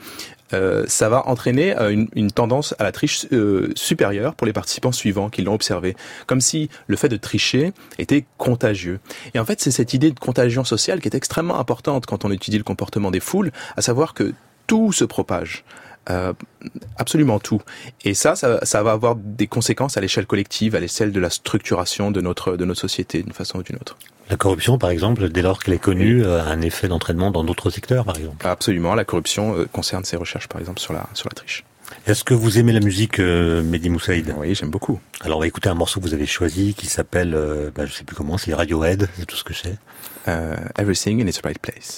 ça va entraîner une tendance à la triche supérieure pour les participants suivants qui l'ont observé. Comme si le fait de tricher était contagieux. Et en fait, c'est cette idée de contagion sociale qui est extrêmement importante quand on étudie le comportement des foules, à savoir que tout se propage. Absolument tout. Et ça va avoir des conséquences à l'échelle collective, à l'échelle de la structuration de notre société, d'une façon ou d'une autre. La corruption, par exemple, dès lors qu'elle est connue, a un effet d'entraînement dans d'autres secteurs, par exemple. Absolument. La corruption concerne ces recherches, par exemple, sur la triche. Est-ce que vous aimez la musique, Mehdi Moussaïd ? Oui, j'aime beaucoup. Alors, on va écouter un morceau que vous avez choisi qui s'appelle, je sais plus comment, c'est Radiohead, c'est tout ce que je sais. Everything in its right place.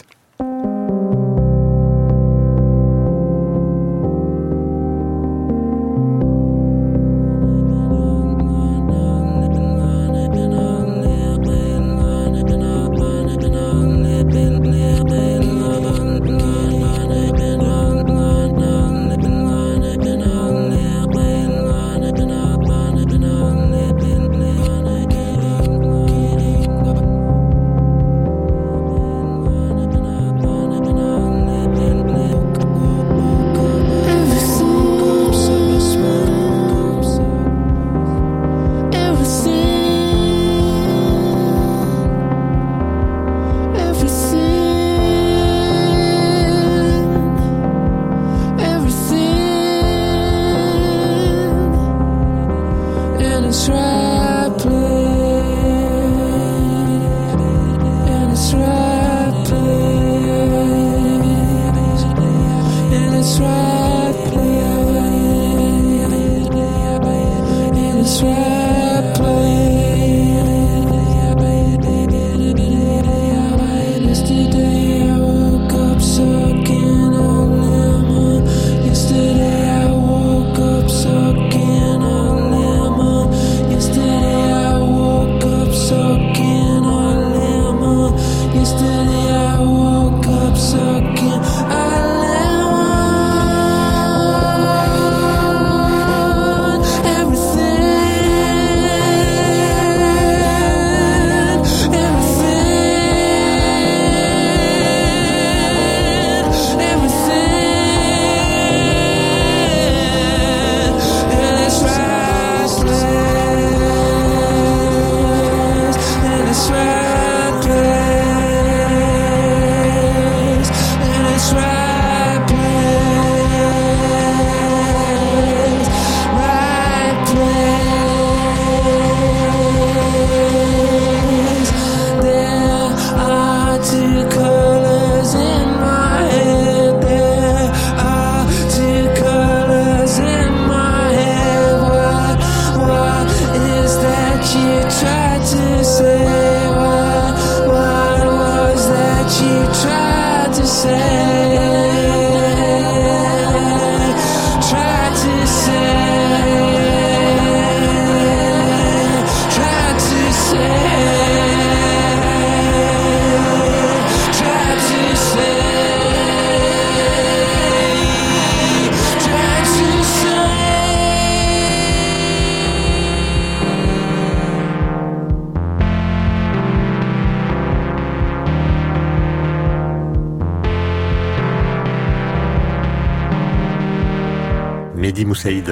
Mehdi Moussaïd,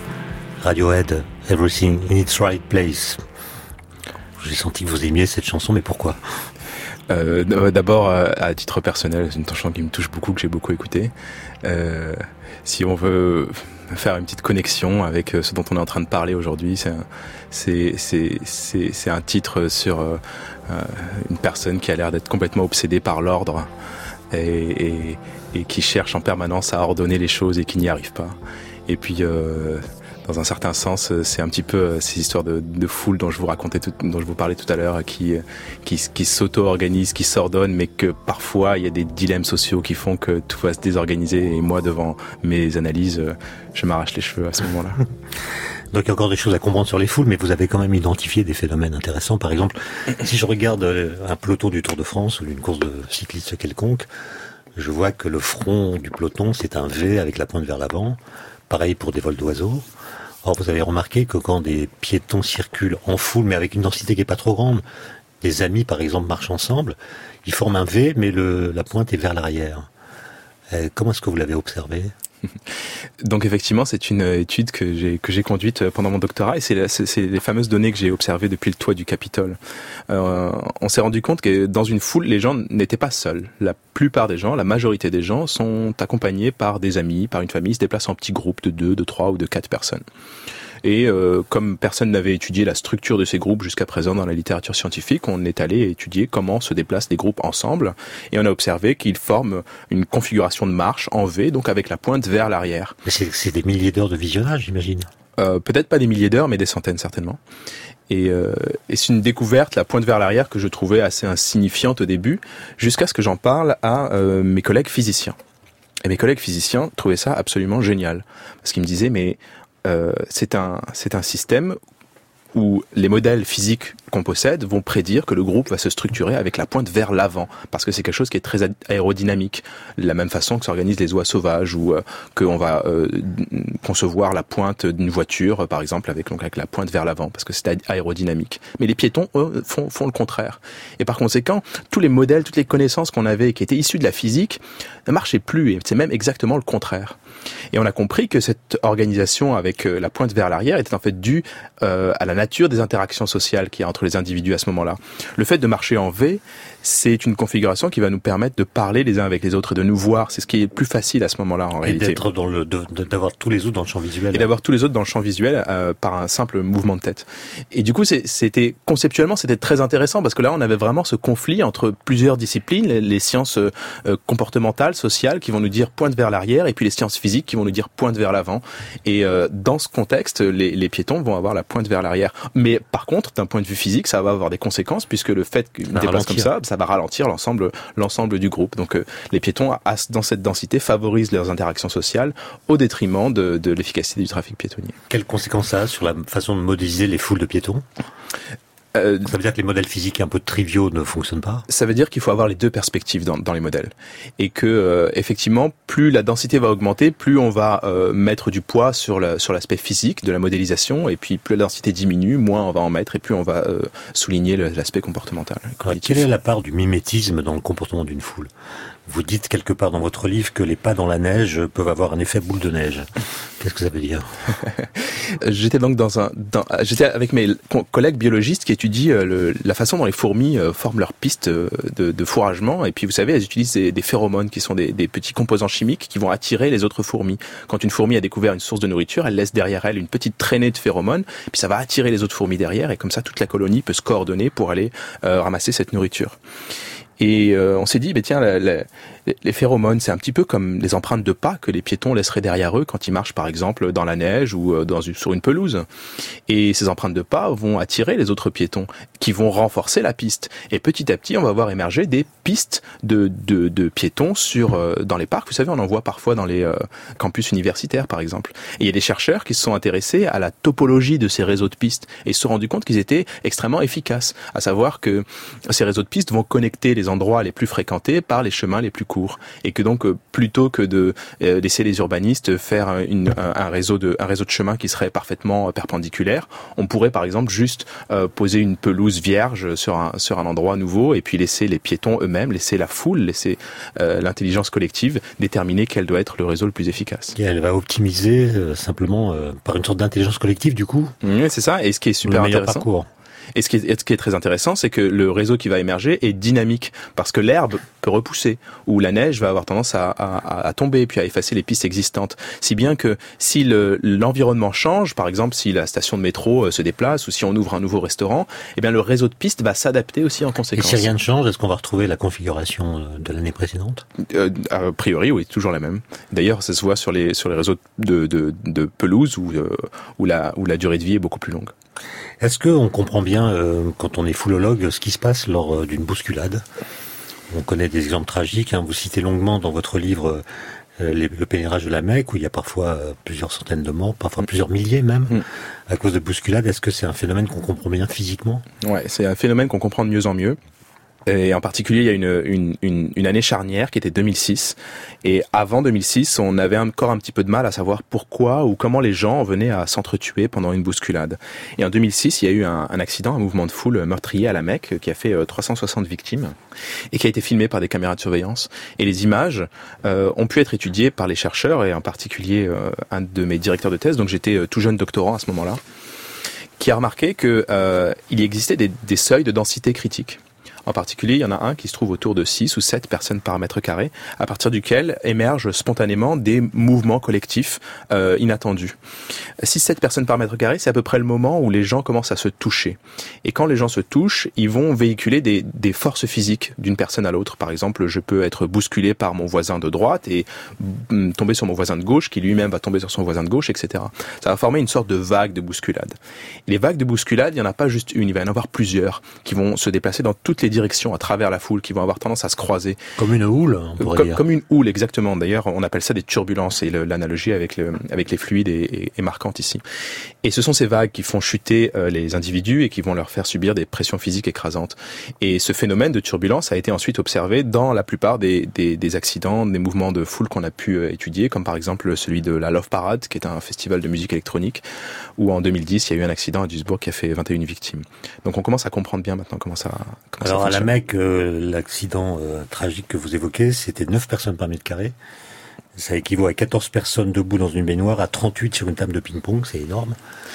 Radiohead, Everything in its right place. J'ai senti que vous aimiez cette chanson, mais pourquoi ? D'abord, à titre personnel, c'est une chanson qui me touche beaucoup, que j'ai beaucoup écoutée. Si on veut faire une petite connexion avec ce dont on est en train de parler aujourd'hui, c'est un titre sur une personne qui a l'air d'être complètement obsédée par l'ordre et qui cherche en permanence à ordonner les choses et qui n'y arrive pas. Et puis, dans un certain sens, c'est un petit peu ces histoires de foule dont je vous parlais tout à l'heure, qui s'auto-organisent, qui s'ordonnent, mais que parfois il y a des dilemmes sociaux qui font que tout va se désorganiser. Et moi, devant mes analyses, je m'arrache les cheveux à ce moment-là. Donc il y a encore des choses à comprendre sur les foules, mais vous avez quand même identifié des phénomènes intéressants. Par exemple, si je regarde un peloton du Tour de France ou une course de cycliste quelconque, je vois que le front du peloton, c'est un V avec la pointe vers l'avant. Pareil pour des vols d'oiseaux. Or, vous avez remarqué que quand des piétons circulent en foule, mais avec une densité qui est pas trop grande, des amis, par exemple, marchent ensemble, ils forment un V, mais la pointe est vers l'arrière. Comment est-ce que vous l'avez observé ? Donc effectivement, c'est une étude que j'ai conduite pendant mon doctorat, et c'est les fameuses données que j'ai observées depuis le toit du Capitole. On s'est rendu compte que dans une foule, les gens n'étaient pas seuls. La plupart des gens, la majorité des gens sont accompagnés par des amis, par une famille, ils se déplacent en petits groupes de 2, de 3 ou de 4 personnes. Et comme personne n'avait étudié la structure de ces groupes jusqu'à présent dans la littérature scientifique, on est allé étudier comment se déplacent les groupes ensemble, et on a observé qu'ils forment une configuration de marche en V, donc avec la pointe vers l'arrière. Mais c'est des milliers d'heures de visionnage, j'imagine. Peut-être pas des milliers d'heures, mais des centaines certainement. Et c'est une découverte, la pointe vers l'arrière, que je trouvais assez insignifiante au début, jusqu'à ce que j'en parle à mes collègues physiciens. Et mes collègues physiciens trouvaient ça absolument génial, parce qu'ils me disaient mais c'est un système où les modèles physiques qu'on possède vont prédire que le groupe va se structurer avec la pointe vers l'avant, parce que c'est quelque chose qui est très aérodynamique, de la même façon que s'organisent les oies sauvages, ou qu'on va concevoir la pointe d'une voiture, par exemple, avec la pointe vers l'avant, parce que c'est aérodynamique. Mais les piétons, eux, font le contraire. Et par conséquent, tous les modèles, toutes les connaissances qu'on avait, qui étaient issues de la physique, ne marchaient plus, et c'est même exactement le contraire. Et on a compris que cette organisation avec la pointe vers l'arrière était en fait due à la nature des interactions sociales qu'il y a entre les individus à ce moment-là. Le fait de marcher en V, c'est une configuration qui va nous permettre de parler les uns avec les autres et de nous voir. C'est ce qui est plus facile à ce moment-là en réalité. Et d'être d'avoir tous les autres dans le champ visuel. Et d'avoir tous les autres dans le champ visuel par un simple mouvement de tête. Et du coup, conceptuellement, c'était très intéressant, parce que là, on avait vraiment ce conflit entre plusieurs disciplines, les sciences comportementales, sociales, qui vont nous dire pointe vers l'arrière, et puis les sciences physiques qui vont nous dire pointe vers l'avant. Et dans ce contexte, les piétons vont avoir la pointe vers l'arrière. Mais par contre, d'un point de vue physique, ça va avoir des conséquences, puisque le fait qu'ils déplacent comme ça va ralentir l'ensemble du groupe. Donc les piétons, dans cette densité, favorisent leurs interactions sociales au détriment de l'efficacité du trafic piétonnier. Quelles conséquences ça a sur la façon de modéliser les foules de piétons ? Ça veut dire que les modèles physiques un peu triviaux ne fonctionnent pas ? Ça veut dire qu'il faut avoir les deux perspectives dans les modèles. Et que, effectivement, plus la densité va augmenter, plus on va mettre du poids sur l'aspect physique de la modélisation, et puis plus la densité diminue, moins on va en mettre, et plus on va souligner l'aspect comportemental. Quelle est la part du mimétisme dans le comportement d'une foule ? Vous dites quelque part dans votre livre que les pas dans la neige peuvent avoir un effet boule de neige. Qu'est-ce que ça veut dire ? J'étais donc j'étais avec mes collègues biologistes qui étudient la façon dont les fourmis forment leurs pistes de fourragement. Et puis vous savez, elles utilisent des phéromones qui sont des petits composants chimiques qui vont attirer les autres fourmis. Quand une fourmi a découvert une source de nourriture, elle laisse derrière elle une petite traînée de phéromones, puis ça va attirer les autres fourmis derrière, et comme ça toute la colonie peut se coordonner pour aller ramasser cette nourriture. Et on s'est dit, tiens, les phéromones, c'est un petit peu comme les empreintes de pas que les piétons laisseraient derrière eux quand ils marchent, par exemple, dans la neige ou sur une pelouse. Et ces empreintes de pas vont attirer les autres piétons, qui vont renforcer la piste. Et petit à petit, on va voir émerger des pistes de piétons dans les parcs. Vous savez, on en voit parfois dans les campus universitaires, par exemple. Et il y a des chercheurs qui se sont intéressés à la topologie de ces réseaux de pistes et se sont rendus compte qu'ils étaient extrêmement efficaces. À savoir que ces réseaux de pistes vont connecter les endroits les plus fréquentés par les chemins les plus courts, et que donc plutôt que de laisser les urbanistes faire un réseau de chemin qui serait parfaitement perpendiculaire, on pourrait par exemple juste poser une pelouse vierge sur un endroit nouveau, et puis laisser les piétons eux-mêmes, laisser la foule, laisser l'intelligence collective déterminer quel doit être le réseau le plus efficace. Et elle va optimiser simplement par une sorte d'intelligence collective du coup. Oui, c'est ça. Et ce qui est super intéressant. Parcours. Et ce qui est très intéressant, c'est que le réseau qui va émerger est dynamique, parce que l'herbe peut repousser, ou la neige va avoir tendance à tomber, puis à effacer les pistes existantes. Si bien que si l'environnement change, par exemple si la station de métro se déplace, ou si on ouvre un nouveau restaurant, eh bien le réseau de pistes va s'adapter aussi en conséquence. Et si rien ne change, est-ce qu'on va retrouver la configuration de l'année précédente ? A priori, oui, toujours la même. D'ailleurs, ça se voit sur les réseaux de pelouse où la durée de vie est beaucoup plus longue. Est-ce qu'on comprend bien, quand on est foulologue, ce qui se passe lors d'une bousculade ? On connaît des exemples tragiques, vous citez longuement dans votre livre le pèlerinage de la Mecque, où il y a parfois plusieurs centaines de morts, parfois plusieurs milliers même, à cause de bousculades. Est-ce que c'est un phénomène qu'on comprend bien physiquement ? Ouais, c'est un phénomène qu'on comprend de mieux en mieux. Et en particulier, il y a une année charnière qui était 2006. Et avant 2006, on avait encore un petit peu de mal à savoir pourquoi ou comment les gens venaient à s'entretuer pendant une bousculade. Et en 2006, il y a eu un accident, un mouvement de foule meurtrier à la Mecque qui a fait 360 victimes et qui a été filmé par des caméras de surveillance. Et les images ont pu être étudiées par les chercheurs et en particulier un de mes directeurs de thèse, donc j'étais tout jeune doctorant à ce moment-là, qui a remarqué que il existait des seuils de densité critique. En particulier, il y en a un qui se trouve autour de 6 ou 7 personnes par mètre carré, à partir duquel émergent spontanément des mouvements collectifs inattendus. 6-7 personnes par mètre carré, c'est à peu près le moment où les gens commencent à se toucher. Et quand les gens se touchent, ils vont véhiculer des forces physiques d'une personne à l'autre. Par exemple, je peux être bousculé par mon voisin de droite et tomber sur mon voisin de gauche, qui lui-même va tomber sur son voisin de gauche, etc. Ça va former une sorte de vague de bousculade. Et les vagues de bousculade, il n'y en a pas juste une, il va y en avoir plusieurs qui vont se déplacer dans toutes les directions à travers la foule, qui vont avoir tendance à se croiser. Comme une houle, on pourrait dire. Comme une houle, exactement. D'ailleurs, on appelle ça des turbulences, et l'analogie avec les fluides est marquante ici. Et ce sont ces vagues qui font chuter les individus et qui vont leur faire subir des pressions physiques écrasantes. Et ce phénomène de turbulence a été ensuite observé dans la plupart des accidents, des mouvements de foule qu'on a pu étudier, comme par exemple celui de la Love Parade, qui est un festival de musique électronique, où en 2010, il y a eu un accident à Duisbourg qui a fait 21 victimes. Donc on commence à comprendre bien maintenant comment ça Alors à la Mecque, l'accident tragique que vous évoquez, c'était 9 personnes par mètre carré. Ça équivaut à 14 personnes debout dans une baignoire, à 38 sur une table de ping-pong, c'est énorme.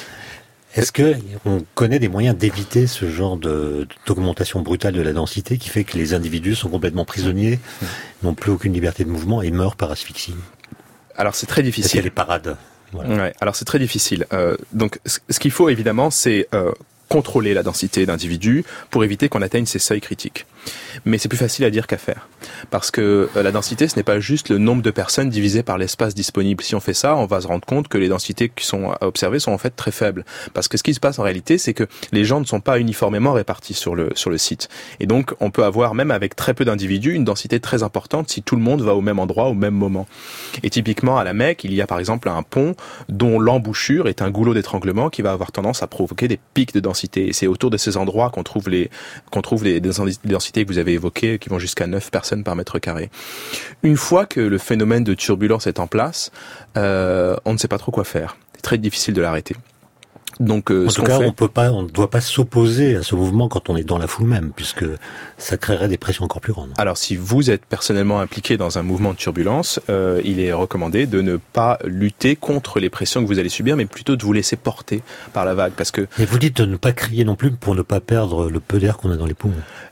Est-ce que on connaît des moyens d'éviter ce genre d'augmentation brutale de la densité qui fait que les individus sont complètement prisonniers, n'ont plus aucune liberté de mouvement et meurent par asphyxie? Alors c'est très difficile. Est-ce qu'il y a des parades? Voilà. Ouais, alors c'est très difficile. Donc ce qu'il faut évidemment, c'est contrôler la densité d'individus pour éviter qu'on atteigne ces seuils critiques. Mais c'est plus facile à dire qu'à faire. Parce que la densité, ce n'est pas juste le nombre de personnes divisé par l'espace disponible. Si on fait ça, on va se rendre compte que les densités qui sont observées sont en fait très faibles. Parce que ce qui se passe en réalité, c'est que les gens ne sont pas uniformément répartis sur le site. Et donc, on peut avoir, même avec très peu d'individus, une densité très importante si tout le monde va au même endroit au même moment. Et typiquement, à la Mecque, il y a par exemple un pont dont l'embouchure est un goulot d'étranglement qui va avoir tendance à provoquer des pics de densité. Et c'est autour de ces endroits qu'on trouve les densités que vous avez évoquées, qui vont jusqu'à 9 personnes par mètre carré. Une fois que le phénomène de turbulence est en place, on ne sait pas trop quoi faire. C'est très difficile de l'arrêter. Donc, en tout cas, on ne doit pas s'opposer à ce mouvement quand on est dans la foule même, puisque ça créerait des pressions encore plus grandes. Alors, si vous êtes personnellement impliqué dans un mouvement de turbulence, il est recommandé de ne pas lutter contre les pressions que vous allez subir, mais plutôt de vous laisser porter par la vague, parce que... Et vous dites de ne pas crier non plus pour ne pas perdre le peu d'air qu'on a dans les poumons.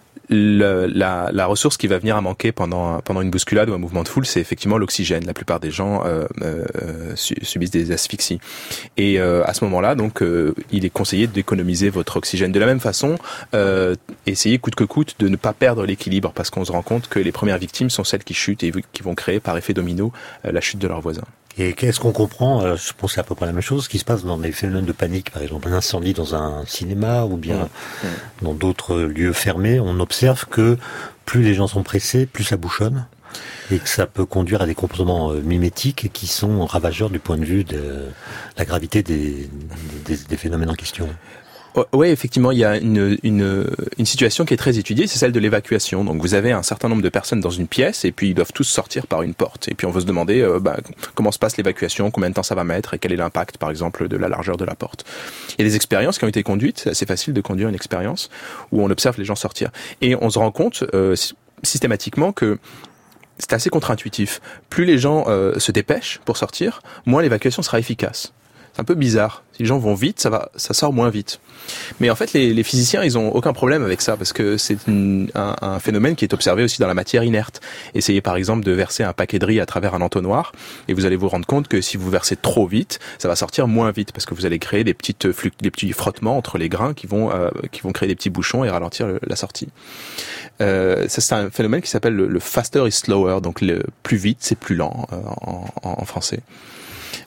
La ressource qui va venir à manquer pendant une bousculade ou un mouvement de foule, c'est effectivement l'oxygène. La plupart des gens subissent des asphyxies. Et à ce moment-là, donc, il est conseillé d'économiser votre oxygène. De la même façon, essayez coûte que coûte de ne pas perdre l'équilibre, parce qu'on se rend compte que les premières victimes sont celles qui chutent et qui vont créer par effet domino la chute de leurs voisins. Et qu'est-ce qu'on comprend? Je pense que c'est à peu près la même chose, ce qui se passe dans des phénomènes de panique, par exemple un incendie dans un cinéma ou bien dans d'autres lieux fermés. On observe que plus les gens sont pressés, plus ça bouchonne, et que ça peut conduire à des comportements mimétiques qui sont ravageurs du point de vue de la gravité des phénomènes en question. Oui, effectivement, il y a une situation qui est très étudiée, c'est celle de l'évacuation. Donc vous avez un certain nombre de personnes dans une pièce et puis ils doivent tous sortir par une porte. Et puis on veut se demander comment se passe l'évacuation, combien de temps ça va mettre et quel est l'impact, par exemple, de la largeur de la porte. Il y a des expériences qui ont été conduites, c'est assez facile de conduire une expérience où on observe les gens sortir. Et on se rend compte systématiquement que c'est assez contre-intuitif. Plus les gens se dépêchent pour sortir, moins l'évacuation sera efficace. C'est un peu bizarre. Si les gens vont vite, ça sort moins vite. Mais en fait, les physiciens, ils ont aucun problème avec ça, parce que c'est un phénomène qui est observé aussi dans la matière inerte. Essayez par exemple de verser un paquet de riz à travers un entonnoir, et vous allez vous rendre compte que si vous versez trop vite, ça va sortir moins vite, parce que vous allez créer des petits frottements entre les grains qui vont créer des petits bouchons et ralentir la sortie. Ça, c'est un phénomène qui s'appelle le faster is slower, donc le plus vite, c'est plus lent en français.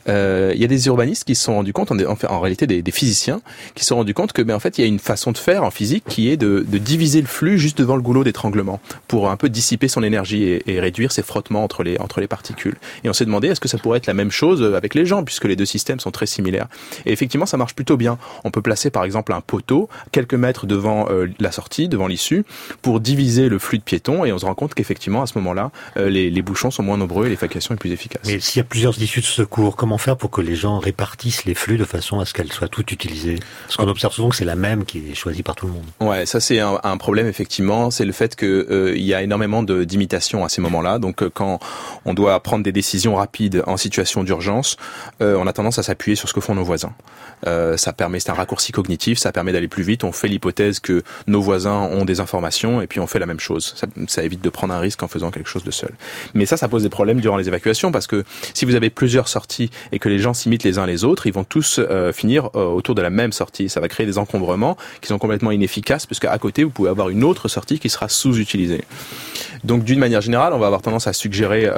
Il y a des urbanistes qui se sont rendus compte, en réalité des physiciens, qui se sont rendus compte que en fait il y a une façon de faire en physique qui est de diviser le flux juste devant le goulot d'étranglement pour un peu dissiper son énergie et réduire ses frottements entre les particules. Et on s'est demandé est-ce que ça pourrait être la même chose avec les gens puisque les deux systèmes sont très similaires. Et effectivement ça marche plutôt bien. On peut placer par exemple un poteau quelques mètres devant la sortie, devant l'issue, pour diviser le flux de piétons et on se rend compte qu'effectivement à ce moment-là les bouchons sont moins nombreux et l'évacuation est plus efficace. Mais s'il y a plusieurs issues de secours, comment faire pour que les gens répartissent les flux de façon à ce qu'elles soient toutes utilisées? Parce qu'on observe souvent que c'est la même qui est choisie par tout le monde. Ouais, ça c'est un problème effectivement, c'est le fait que il y a énormément d'imitations à ces moments-là. Donc quand on doit prendre des décisions rapides en situation d'urgence, on a tendance à s'appuyer sur ce que font nos voisins. C'est un raccourci cognitif, ça permet d'aller plus vite. On fait l'hypothèse que nos voisins ont des informations et puis on fait la même chose. Ça évite de prendre un risque en faisant quelque chose de seul. Mais ça pose des problèmes durant les évacuations parce que si vous avez plusieurs sorties et que les gens s'imitent les uns les autres, ils vont tous finir autour de la même sortie. Ça va créer des encombrements qui sont complètement inefficaces puisque à côté vous pouvez avoir une autre sortie qui sera sous-utilisée. Donc d'une manière générale, on va avoir tendance à suggérer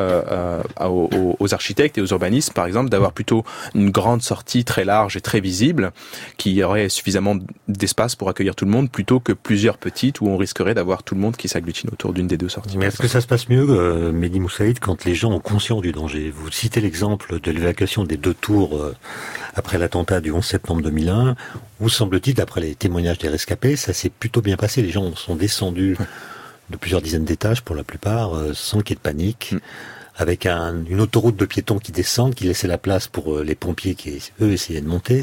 aux architectes et aux urbanistes, par exemple, d'avoir plutôt une grande sortie très large et très visible, qui aurait suffisamment d'espace pour accueillir tout le monde, plutôt que plusieurs petites où on risquerait d'avoir tout le monde qui s'agglutine autour d'une des deux sorties. Mais est-ce que ça se passe mieux, Mehdi Moussaïd, quand les gens ont conscience du danger? Vous citez l'exemple de l'évacuation des 2 tours après l'attentat du 11 septembre 2001, où semble-t-il, d'après les témoignages des rescapés, ça s'est plutôt bien passé. Les gens sont descendus de plusieurs dizaines d'étages pour la plupart, sans qu'il y ait de panique, avec une autoroute de piétons qui descendent, qui laissait la place pour les pompiers qui, eux, essayaient de monter.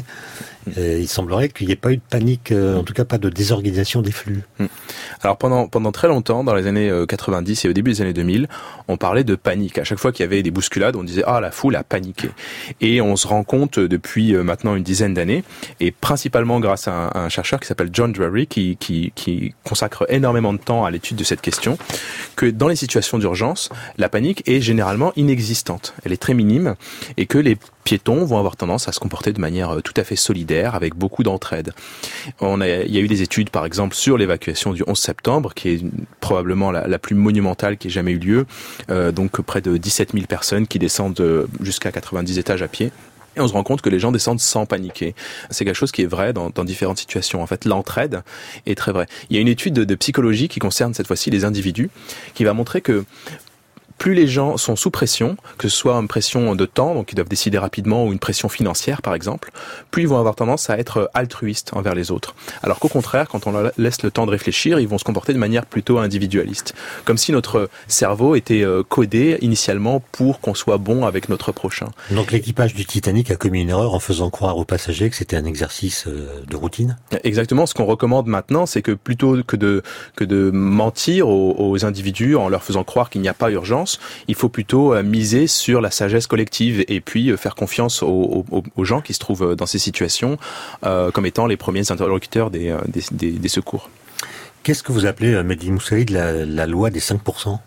Il semblerait qu'il n'y ait pas eu de panique, en tout cas pas de désorganisation des flux. Alors pendant très longtemps, dans les années 90 et au début des années 2000, on parlait de panique. À chaque fois qu'il y avait des bousculades, on disait « Ah, la foule a paniqué ». Et on se rend compte depuis maintenant une dizaine d'années, et principalement grâce à un chercheur qui s'appelle John Drury, qui consacre énormément de temps à l'étude de cette question, que dans les situations d'urgence, la panique est généralement inexistante. Elle est très minime, et que les piétons vont avoir tendance à se comporter de manière tout à fait solidaire, avec beaucoup d'entraide. Il y a eu des études, par exemple, sur l'évacuation du 11 septembre, qui est probablement la plus monumentale qui ait jamais eu lieu. Donc près de 17 000 personnes qui descendent jusqu'à 90 étages à pied. Et on se rend compte que les gens descendent sans paniquer. C'est quelque chose qui est vrai dans différentes situations. En fait, l'entraide est très vraie. Il y a une étude de psychologie qui concerne cette fois-ci les individus, qui va montrer que plus les gens sont sous pression, que ce soit une pression de temps, donc ils doivent décider rapidement, ou une pression financière par exemple, plus ils vont avoir tendance à être altruistes envers les autres. Alors qu'au contraire, quand on leur laisse le temps de réfléchir, ils vont se comporter de manière plutôt individualiste. Comme si notre cerveau était codé initialement pour qu'on soit bon avec notre prochain. Donc l'équipage du Titanic a commis une erreur en faisant croire aux passagers que c'était un exercice de routine? Exactement, ce qu'on recommande maintenant, c'est que plutôt que de mentir aux individus en leur faisant croire qu'il n'y a pas urgence, il faut plutôt miser sur la sagesse collective et puis faire confiance aux gens qui se trouvent dans ces situations comme étant les premiers interlocuteurs des secours. Qu'est-ce que vous appelez, Mehdi Moussaïd, la loi des 5%?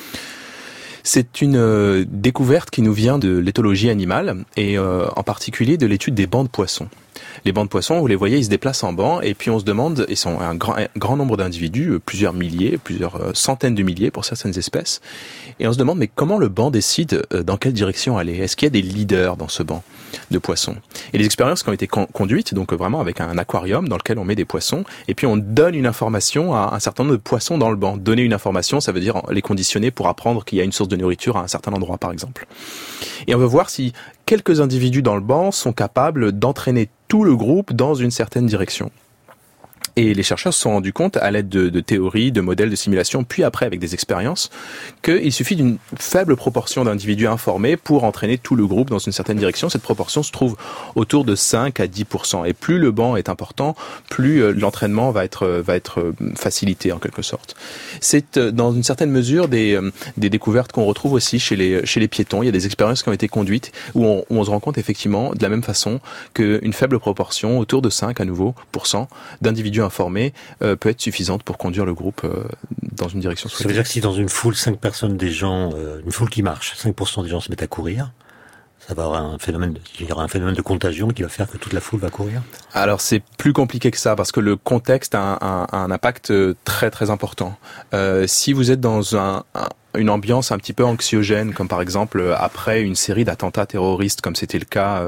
C'est une découverte qui nous vient de l'éthologie animale et en particulier de l'étude des bancs de poissons. Les bancs de poissons, vous les voyez, ils se déplacent en banc et puis on se demande, ils sont un grand nombre d'individus, plusieurs milliers, plusieurs centaines de milliers pour certaines espèces, et on se demande mais comment le banc décide dans quelle direction aller? Est-ce qu'il y a des leaders dans ce banc de poissons? Et les expériences qui ont été conduites, donc vraiment avec un aquarium dans lequel on met des poissons, et puis on donne une information à un certain nombre de poissons dans le banc. Donner une information, ça veut dire les conditionner pour apprendre qu'il y a une source de nourriture à un certain endroit, par exemple. Et on veut voir si quelques individus dans le banc sont capables d'entraîner tout le groupe dans une certaine direction. Et les chercheurs se sont rendus compte, à l'aide de théories, de modèles de simulation, puis après avec des expériences, qu'il suffit d'une faible proportion d'individus informés pour entraîner tout le groupe dans une certaine direction. Cette proportion se trouve autour de 5 à 10%. Et plus le banc est important, plus l'entraînement va être facilité en quelque sorte. C'est dans une certaine mesure des découvertes qu'on retrouve aussi chez les piétons. Il y a des expériences qui ont été conduites où on se rend compte effectivement de la même façon qu'une faible proportion, autour de 5 à nouveau % d'individus informés peut être suffisante pour conduire le groupe dans une direction souhaitée. Ça veut dire que si dans une foule, 5 personnes des gens, une foule qui marche, 5% des gens se mettent à courir, ça va avoir il y aura un phénomène de contagion qui va faire que toute la foule va courir? Alors c'est plus compliqué que ça parce que le contexte a un impact très très important. Si vous êtes dans une ambiance un petit peu anxiogène, comme par exemple après une série d'attentats terroristes, comme c'était le cas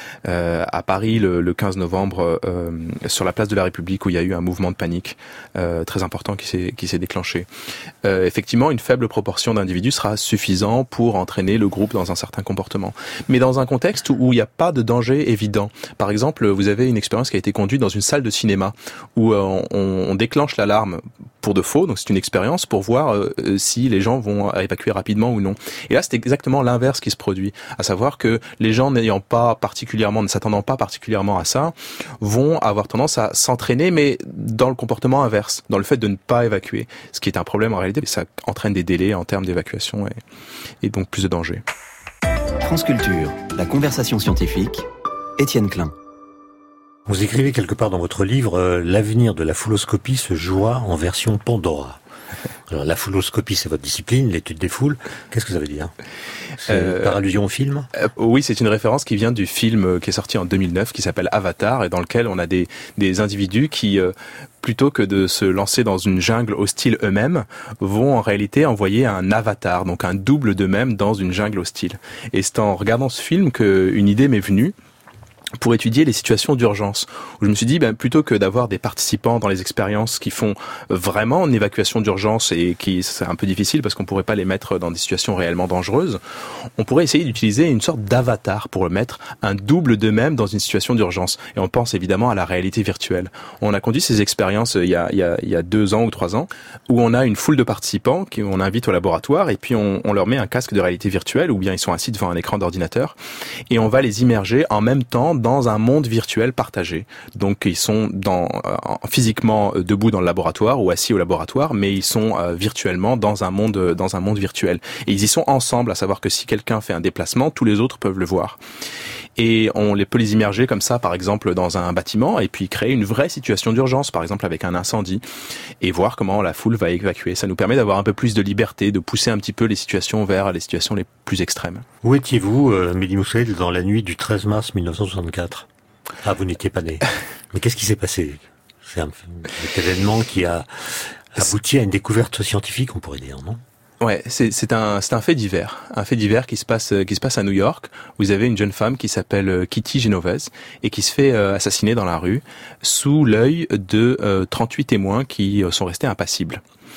à Paris le 15 novembre sur la place de la République, où il y a eu un mouvement de panique très important qui s'est déclenché. Effectivement, une faible proportion d'individus sera suffisant pour entraîner le groupe dans un certain comportement. Mais dans un contexte où il n'y a pas de danger évident. Par exemple, vous avez une expérience qui a été conduite dans une salle de cinéma où on déclenche l'alarme pour de faux, donc c'est une expérience pour voir si les gens vont évacuer rapidement ou non. Et là, c'est exactement l'inverse qui se produit, à savoir que les gens ne s'attendant pas particulièrement à ça, vont avoir tendance à s'entraîner, mais dans le comportement inverse, dans le fait de ne pas évacuer, ce qui est un problème en réalité, ça entraîne des délais en termes d'évacuation et donc plus de danger. France Culture, la conversation scientifique, Étienne Klein. Vous écrivez quelque part dans votre livre l'avenir de la fouloscopie se joua en version Pandora. Alors, la fouloscopie, c'est votre discipline, l'étude des foules. Qu'est-ce que ça veut dire? C'est par allusion au film? Oui, c'est une référence qui vient du film qui est sorti en 2009, qui s'appelle Avatar, et dans lequel on a des individus qui, plutôt que de se lancer dans une jungle hostile eux-mêmes, vont en réalité envoyer un avatar, donc un double d'eux-mêmes dans une jungle hostile. Et c'est en regardant ce film qu'une idée m'est venue, pour étudier les situations d'urgence, où je me suis dit, plutôt que d'avoir des participants dans les expériences qui font vraiment une évacuation d'urgence et qui, c'est un peu difficile parce qu'on pourrait pas les mettre dans des situations réellement dangereuses, on pourrait essayer d'utiliser une sorte d'avatar pour mettre un double d'eux-mêmes dans une situation d'urgence. Et on pense évidemment à la réalité virtuelle. On a conduit ces expériences il y a 2 ans ou 3 ans, où on a une foule de participants qu'on invite au laboratoire et puis on leur met un casque de réalité virtuelle ou bien ils sont assis devant un écran d'ordinateur et on va les immerger en même temps dans un monde virtuel partagé. Donc ils sont physiquement debout dans le laboratoire ou assis au laboratoire, mais ils sont virtuellement dans un monde virtuel. Et ils y sont ensemble, à savoir que si quelqu'un fait un déplacement, tous les autres peuvent le voir. Et on peut les immerger comme ça, par exemple, dans un bâtiment, et puis créer une vraie situation d'urgence, par exemple avec un incendie, et voir comment la foule va évacuer. Ça nous permet d'avoir un peu plus de liberté, de pousser un petit peu les situations vers les situations les plus extrêmes. Où étiez-vous, Mehdi Moussaïd, dans la nuit du 13 mars 1964 ? Ah, vous n'étiez pas né. Mais qu'est-ce qui s'est passé ? C'est cet événement qui a abouti à une découverte scientifique, on pourrait dire, non ? Ouais, c'est un fait divers. Un fait divers qui se passe à New York. Vous avez une jeune femme qui s'appelle Kitty Genovese et qui se fait assassiner dans la rue sous l'œil de 38 témoins qui sont restés impassibles.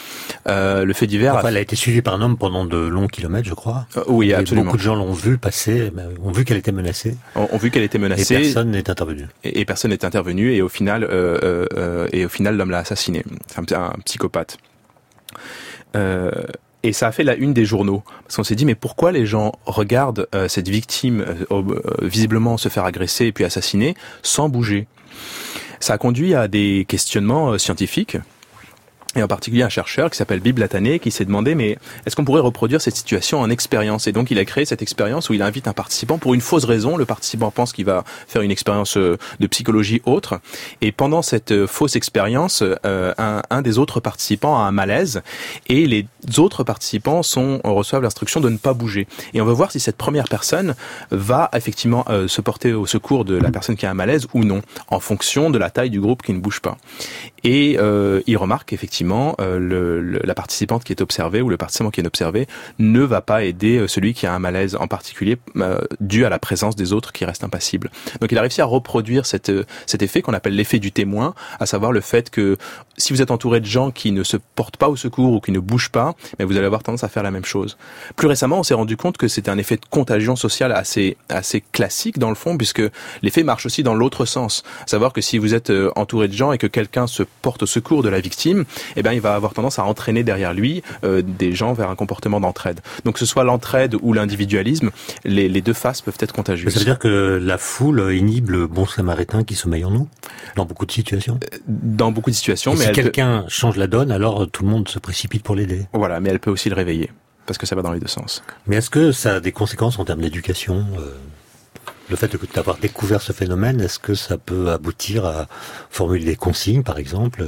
Le fait divers. Elle a été suivie par un homme pendant de longs kilomètres, je crois. Oui, absolument. Beaucoup de gens l'ont vu passer, ont vu qu'elle était menacée. Ont vu qu'elle était menacée. Et personne n'est intervenu. Et personne n'est intervenu. Et au final, l'homme l'a assassinée. C'est un psychopathe. Et ça a fait la une des journaux. Parce qu'on s'est dit, mais pourquoi les gens regardent cette victime visiblement se faire agresser et puis assassiner sans bouger ? Ça a conduit à des questionnements scientifiques. Et en particulier un chercheur qui s'appelle Bill Latané qui s'est demandé, mais est-ce qu'on pourrait reproduire cette situation en expérience ? Et donc il a créé cette expérience où il invite un participant pour une fausse raison. Le participant pense qu'il va faire une expérience de psychologie autre. Et pendant cette fausse expérience, un des autres participants a un malaise et les autres participants reçoivent l'instruction de ne pas bouger. Et on va voir si cette première personne va effectivement se porter au secours de la personne qui a un malaise ou non, en fonction de la taille du groupe qui ne bouge pas. Et il remarque effectivement la participante qui est observée ou le participant qui est observé ne va pas aider celui qui a un malaise en particulier dû à la présence des autres qui restent impassibles. Donc il a réussi à reproduire cet effet qu'on appelle l'effet du témoin, à savoir le fait que si vous êtes entouré de gens qui ne se portent pas au secours ou qui ne bougent pas, mais vous allez avoir tendance à faire la même chose. Plus récemment, on s'est rendu compte que c'était un effet de contagion sociale assez classique dans le fond, puisque l'effet marche aussi dans l'autre sens. À savoir que si vous êtes entouré de gens et que quelqu'un se porte au secours de la victime, eh ben il va avoir tendance à entraîner derrière lui des gens vers un comportement d'entraide. Donc que ce soit l'entraide ou l'individualisme, les deux faces peuvent être contagieuses. Ça veut dire que la foule inhibe le bon samaritain qui sommeille en nous, dans beaucoup de situations. Dans beaucoup de situations, mais si quelqu'un change la donne, alors tout le monde se précipite pour l'aider. Voilà, mais elle peut aussi le réveiller, parce que ça va dans les deux sens. Mais est-ce que ça a des conséquences en termes d'éducation Le fait d'avoir découvert ce phénomène, est-ce que ça peut aboutir à formuler des consignes, par exemple?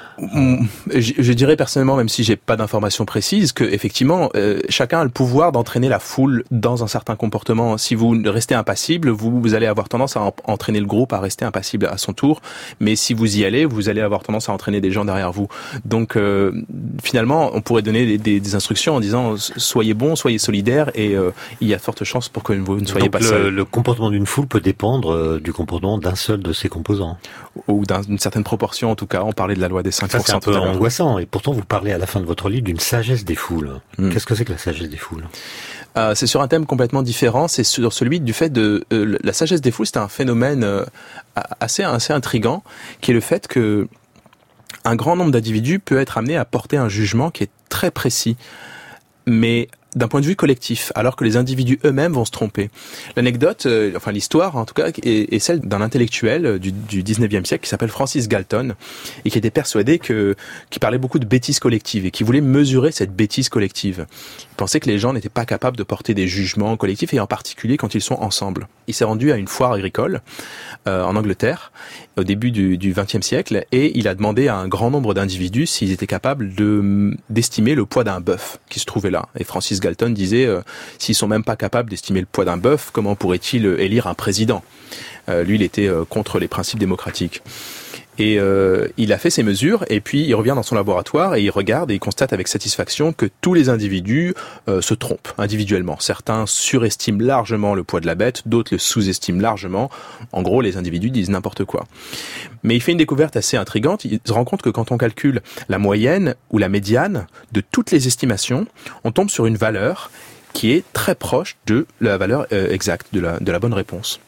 Je dirais personnellement, même si j'ai pas d'informations précises, que effectivement, chacun a le pouvoir d'entraîner la foule dans un certain comportement. Si vous restez impassible, vous allez avoir tendance à entraîner le groupe à rester impassible à son tour. Mais si vous y allez, vous allez avoir tendance à entraîner des gens derrière vous. Donc, finalement, on pourrait donner des instructions en disant soyez bons, soyez solidaires, et il y a de fortes chances pour que vous ne soyez pas seul. Le comportement d'une foule peut dépendre du comportement d'un seul de ses composants. Ou d'une certaine proportion, en tout cas. On parlait de la loi des 5%. Ça, c'est un peu angoissant. Et pourtant, vous parlez à la fin de votre livre d'une sagesse des foules. Qu'est-ce que c'est que la sagesse des foules? C'est sur un thème complètement différent. C'est sur celui du fait de la sagesse des foules. C'est un phénomène assez intriguant, qui est le fait que un grand nombre d'individus peut être amené à porter un jugement qui est très précis, mais d'un point de vue collectif, alors que les individus eux-mêmes vont se tromper. L'anecdote, enfin l'histoire en tout cas, est celle d'un intellectuel du 19e siècle qui s'appelle Francis Galton, et qui était persuadé qui parlait beaucoup de bêtises collectives et qui voulait mesurer cette bêtise collective. Il pensait que les gens n'étaient pas capables de porter des jugements collectifs, et en particulier quand ils sont ensemble. Il s'est rendu à une foire agricole en Angleterre au début du 20e siècle, et il a demandé à un grand nombre d'individus s'ils étaient capables d'estimer le poids d'un bœuf qui se trouvait là. Et Francis Galton disait s'ils sont même pas capables d'estimer le poids d'un bœuf, comment pourrait-il élire un président? Lui, il était contre les principes démocratiques. Et il a fait ses mesures, et puis il revient dans son laboratoire et il regarde et il constate avec satisfaction que tous les individus se trompent individuellement. Certains surestiment largement le poids de la bête, d'autres le sous-estiment largement. En gros, les individus disent n'importe quoi. Mais il fait une découverte assez intrigante. Il se rend compte que quand on calcule la moyenne ou la médiane de toutes les estimations, on tombe sur une valeur qui est très proche de la valeur exacte de la bonne réponse.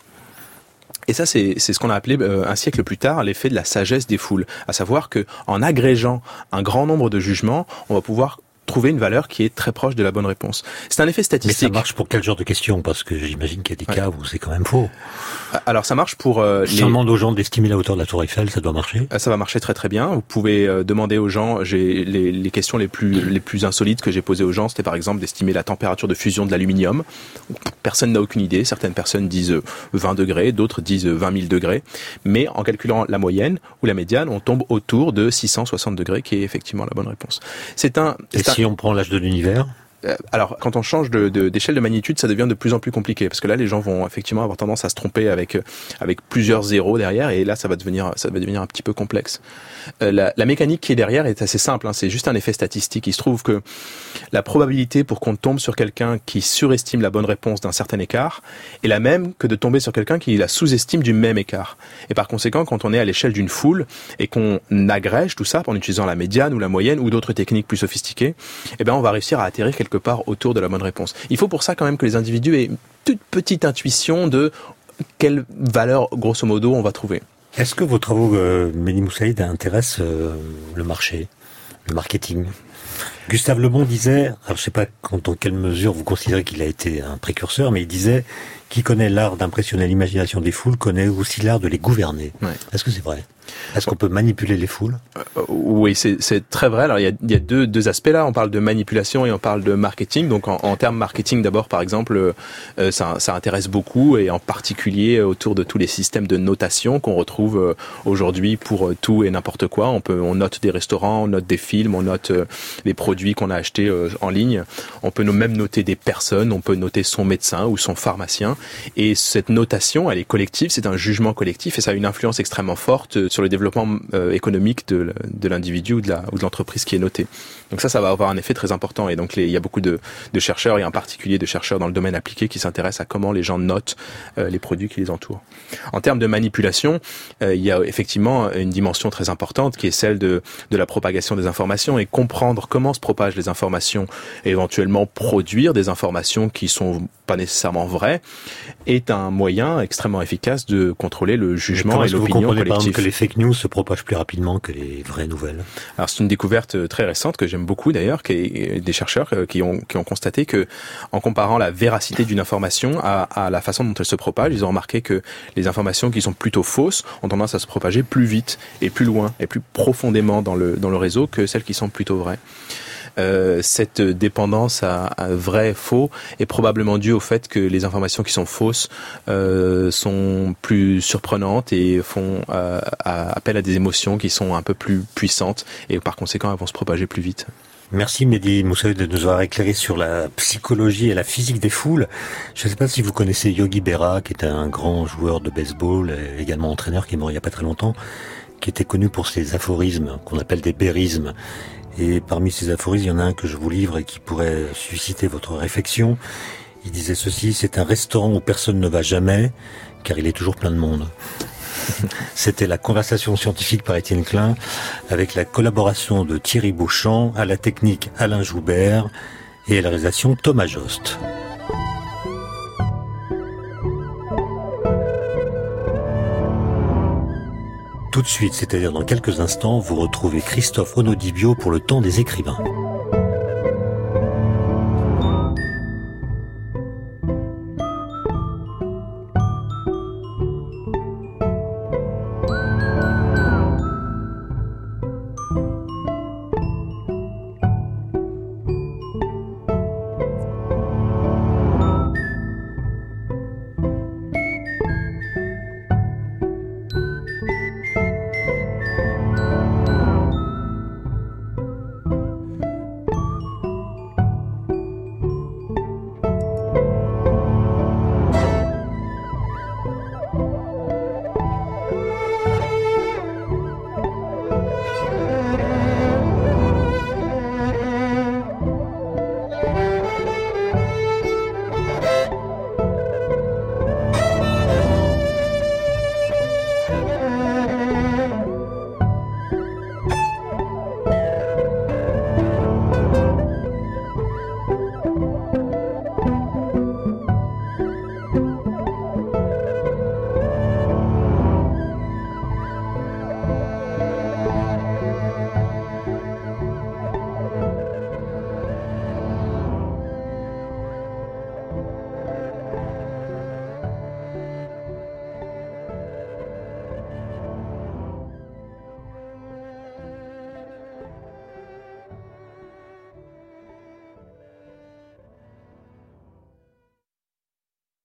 Et ça, c'est ce qu'on a appelé un siècle plus tard l'effet de la sagesse des foules, à savoir que en agrégeant un grand nombre de jugements, on va pouvoir trouver une valeur qui est très proche de la bonne réponse. C'est un effet statistique. Mais ça marche pour quel genre de questions? Parce que j'imagine qu'il y a des cas où c'est quand même faux. Alors ça marche pour si on demande aux gens d'estimer la hauteur de la tour Eiffel, ça doit marcher? Ça va marcher très très bien. Vous pouvez demander aux gens, les questions les plus insolites que j'ai posées aux gens, c'était par exemple d'estimer la température de fusion de l'aluminium. Personne n'a aucune idée. Certaines personnes disent 20 degrés, d'autres disent 20 000 degrés. Mais en calculant la moyenne ou la médiane, on tombe autour de 660 degrés, qui est effectivement la bonne réponse. Si on prend l'âge de l'univers? Alors, quand on change d'échelle de magnitude, ça devient de plus en plus compliqué, parce que là, les gens vont effectivement avoir tendance à se tromper avec plusieurs zéros derrière, et là, ça va devenir un petit peu complexe. La mécanique qui est derrière est assez simple, hein, c'est juste un effet statistique. Il se trouve que la probabilité pour qu'on tombe sur quelqu'un qui surestime la bonne réponse d'un certain écart est la même que de tomber sur quelqu'un qui la sous-estime du même écart. Et par conséquent, quand on est à l'échelle d'une foule et qu'on agrège tout ça en utilisant la médiane ou la moyenne ou d'autres techniques plus sophistiquées, eh ben, on va réussir à atterrir quelque part autour de la bonne réponse. Il faut pour ça quand même que les individus aient une toute petite intuition de quelle valeur, grosso modo, on va trouver. Est-ce que vos travaux, Mehdi Moussaïd, intéressent le marché, le marketing? Gustave Le Bon disait, alors je ne sais pas dans quelle mesure vous considérez qu'il a été un précurseur, mais il disait qui connaît l'art d'impressionner l'imagination des foules connaît aussi l'art de les gouverner. Ouais. Est-ce que c'est vrai? Est-ce qu'on peut manipuler les foules? Oui, c'est très vrai. Alors il y a deux aspects là. On parle de manipulation et on parle de marketing. Donc en termes marketing d'abord, par exemple, ça intéresse beaucoup, et en particulier autour de tous les systèmes de notation qu'on retrouve aujourd'hui pour tout et n'importe quoi. On note des restaurants, on note des films, on note les produits qu'on a achetés en ligne. On peut même noter des personnes. On peut noter son médecin ou son pharmacien. Et cette notation, elle est collective. C'est un jugement collectif, et ça a une influence extrêmement forte sur le développement économique de l'individu ou de l'entreprise qui est notée. Donc ça va avoir un effet très important. Et donc il y a beaucoup de chercheurs, et en particulier de chercheurs dans le domaine appliqué, qui s'intéressent à comment les gens notent les produits qui les entourent. En termes de manipulation, il y a effectivement une dimension très importante qui est celle de la propagation des informations, et comprendre comment se propagent les informations et éventuellement produire des informations qui sont pas nécessairement vraies est un moyen extrêmement efficace de contrôler le jugement et l'opinion collective. Vous comprenez par exemple que les fake news se propagent plus rapidement que les vraies nouvelles? Alors c'est une découverte très récente que j'aime beaucoup d'ailleurs, des chercheurs qui ont constaté que, en comparant la véracité d'une information à la façon dont elle se propage, ils ont remarqué que les informations qui sont plutôt fausses ont tendance à se propager plus vite et plus loin et plus profondément dans le réseau que celles qui sont plutôt vraies. cette dépendance à vrai, faux est probablement due au fait que les informations qui sont fausses sont plus surprenantes et font appel à des émotions qui sont un peu plus puissantes et par conséquent elles vont se propager plus vite. Merci Mehdi Moussaoui de nous avoir éclairé sur la psychologie et la physique des foules. Je ne sais pas si vous connaissez Yogi Berra, qui était un grand joueur de baseball, et également entraîneur, qui est mort il n'y a pas très longtemps, qui était connu pour ses aphorismes, qu'on appelle des bérismes. Et parmi ces aphorismes, il y en a un que je vous livre et qui pourrait susciter votre réflexion. Il disait ceci: c'est un restaurant où personne ne va jamais, car il est toujours plein de monde. C'était la conversation scientifique par Étienne Klein, avec la collaboration de Thierry Beauchamp, à la technique Alain Joubert et à la réalisation Thomas Jost. Tout de suite, c'est-à-dire dans quelques instants, vous retrouvez Christophe Onodibio pour le temps des écrivains.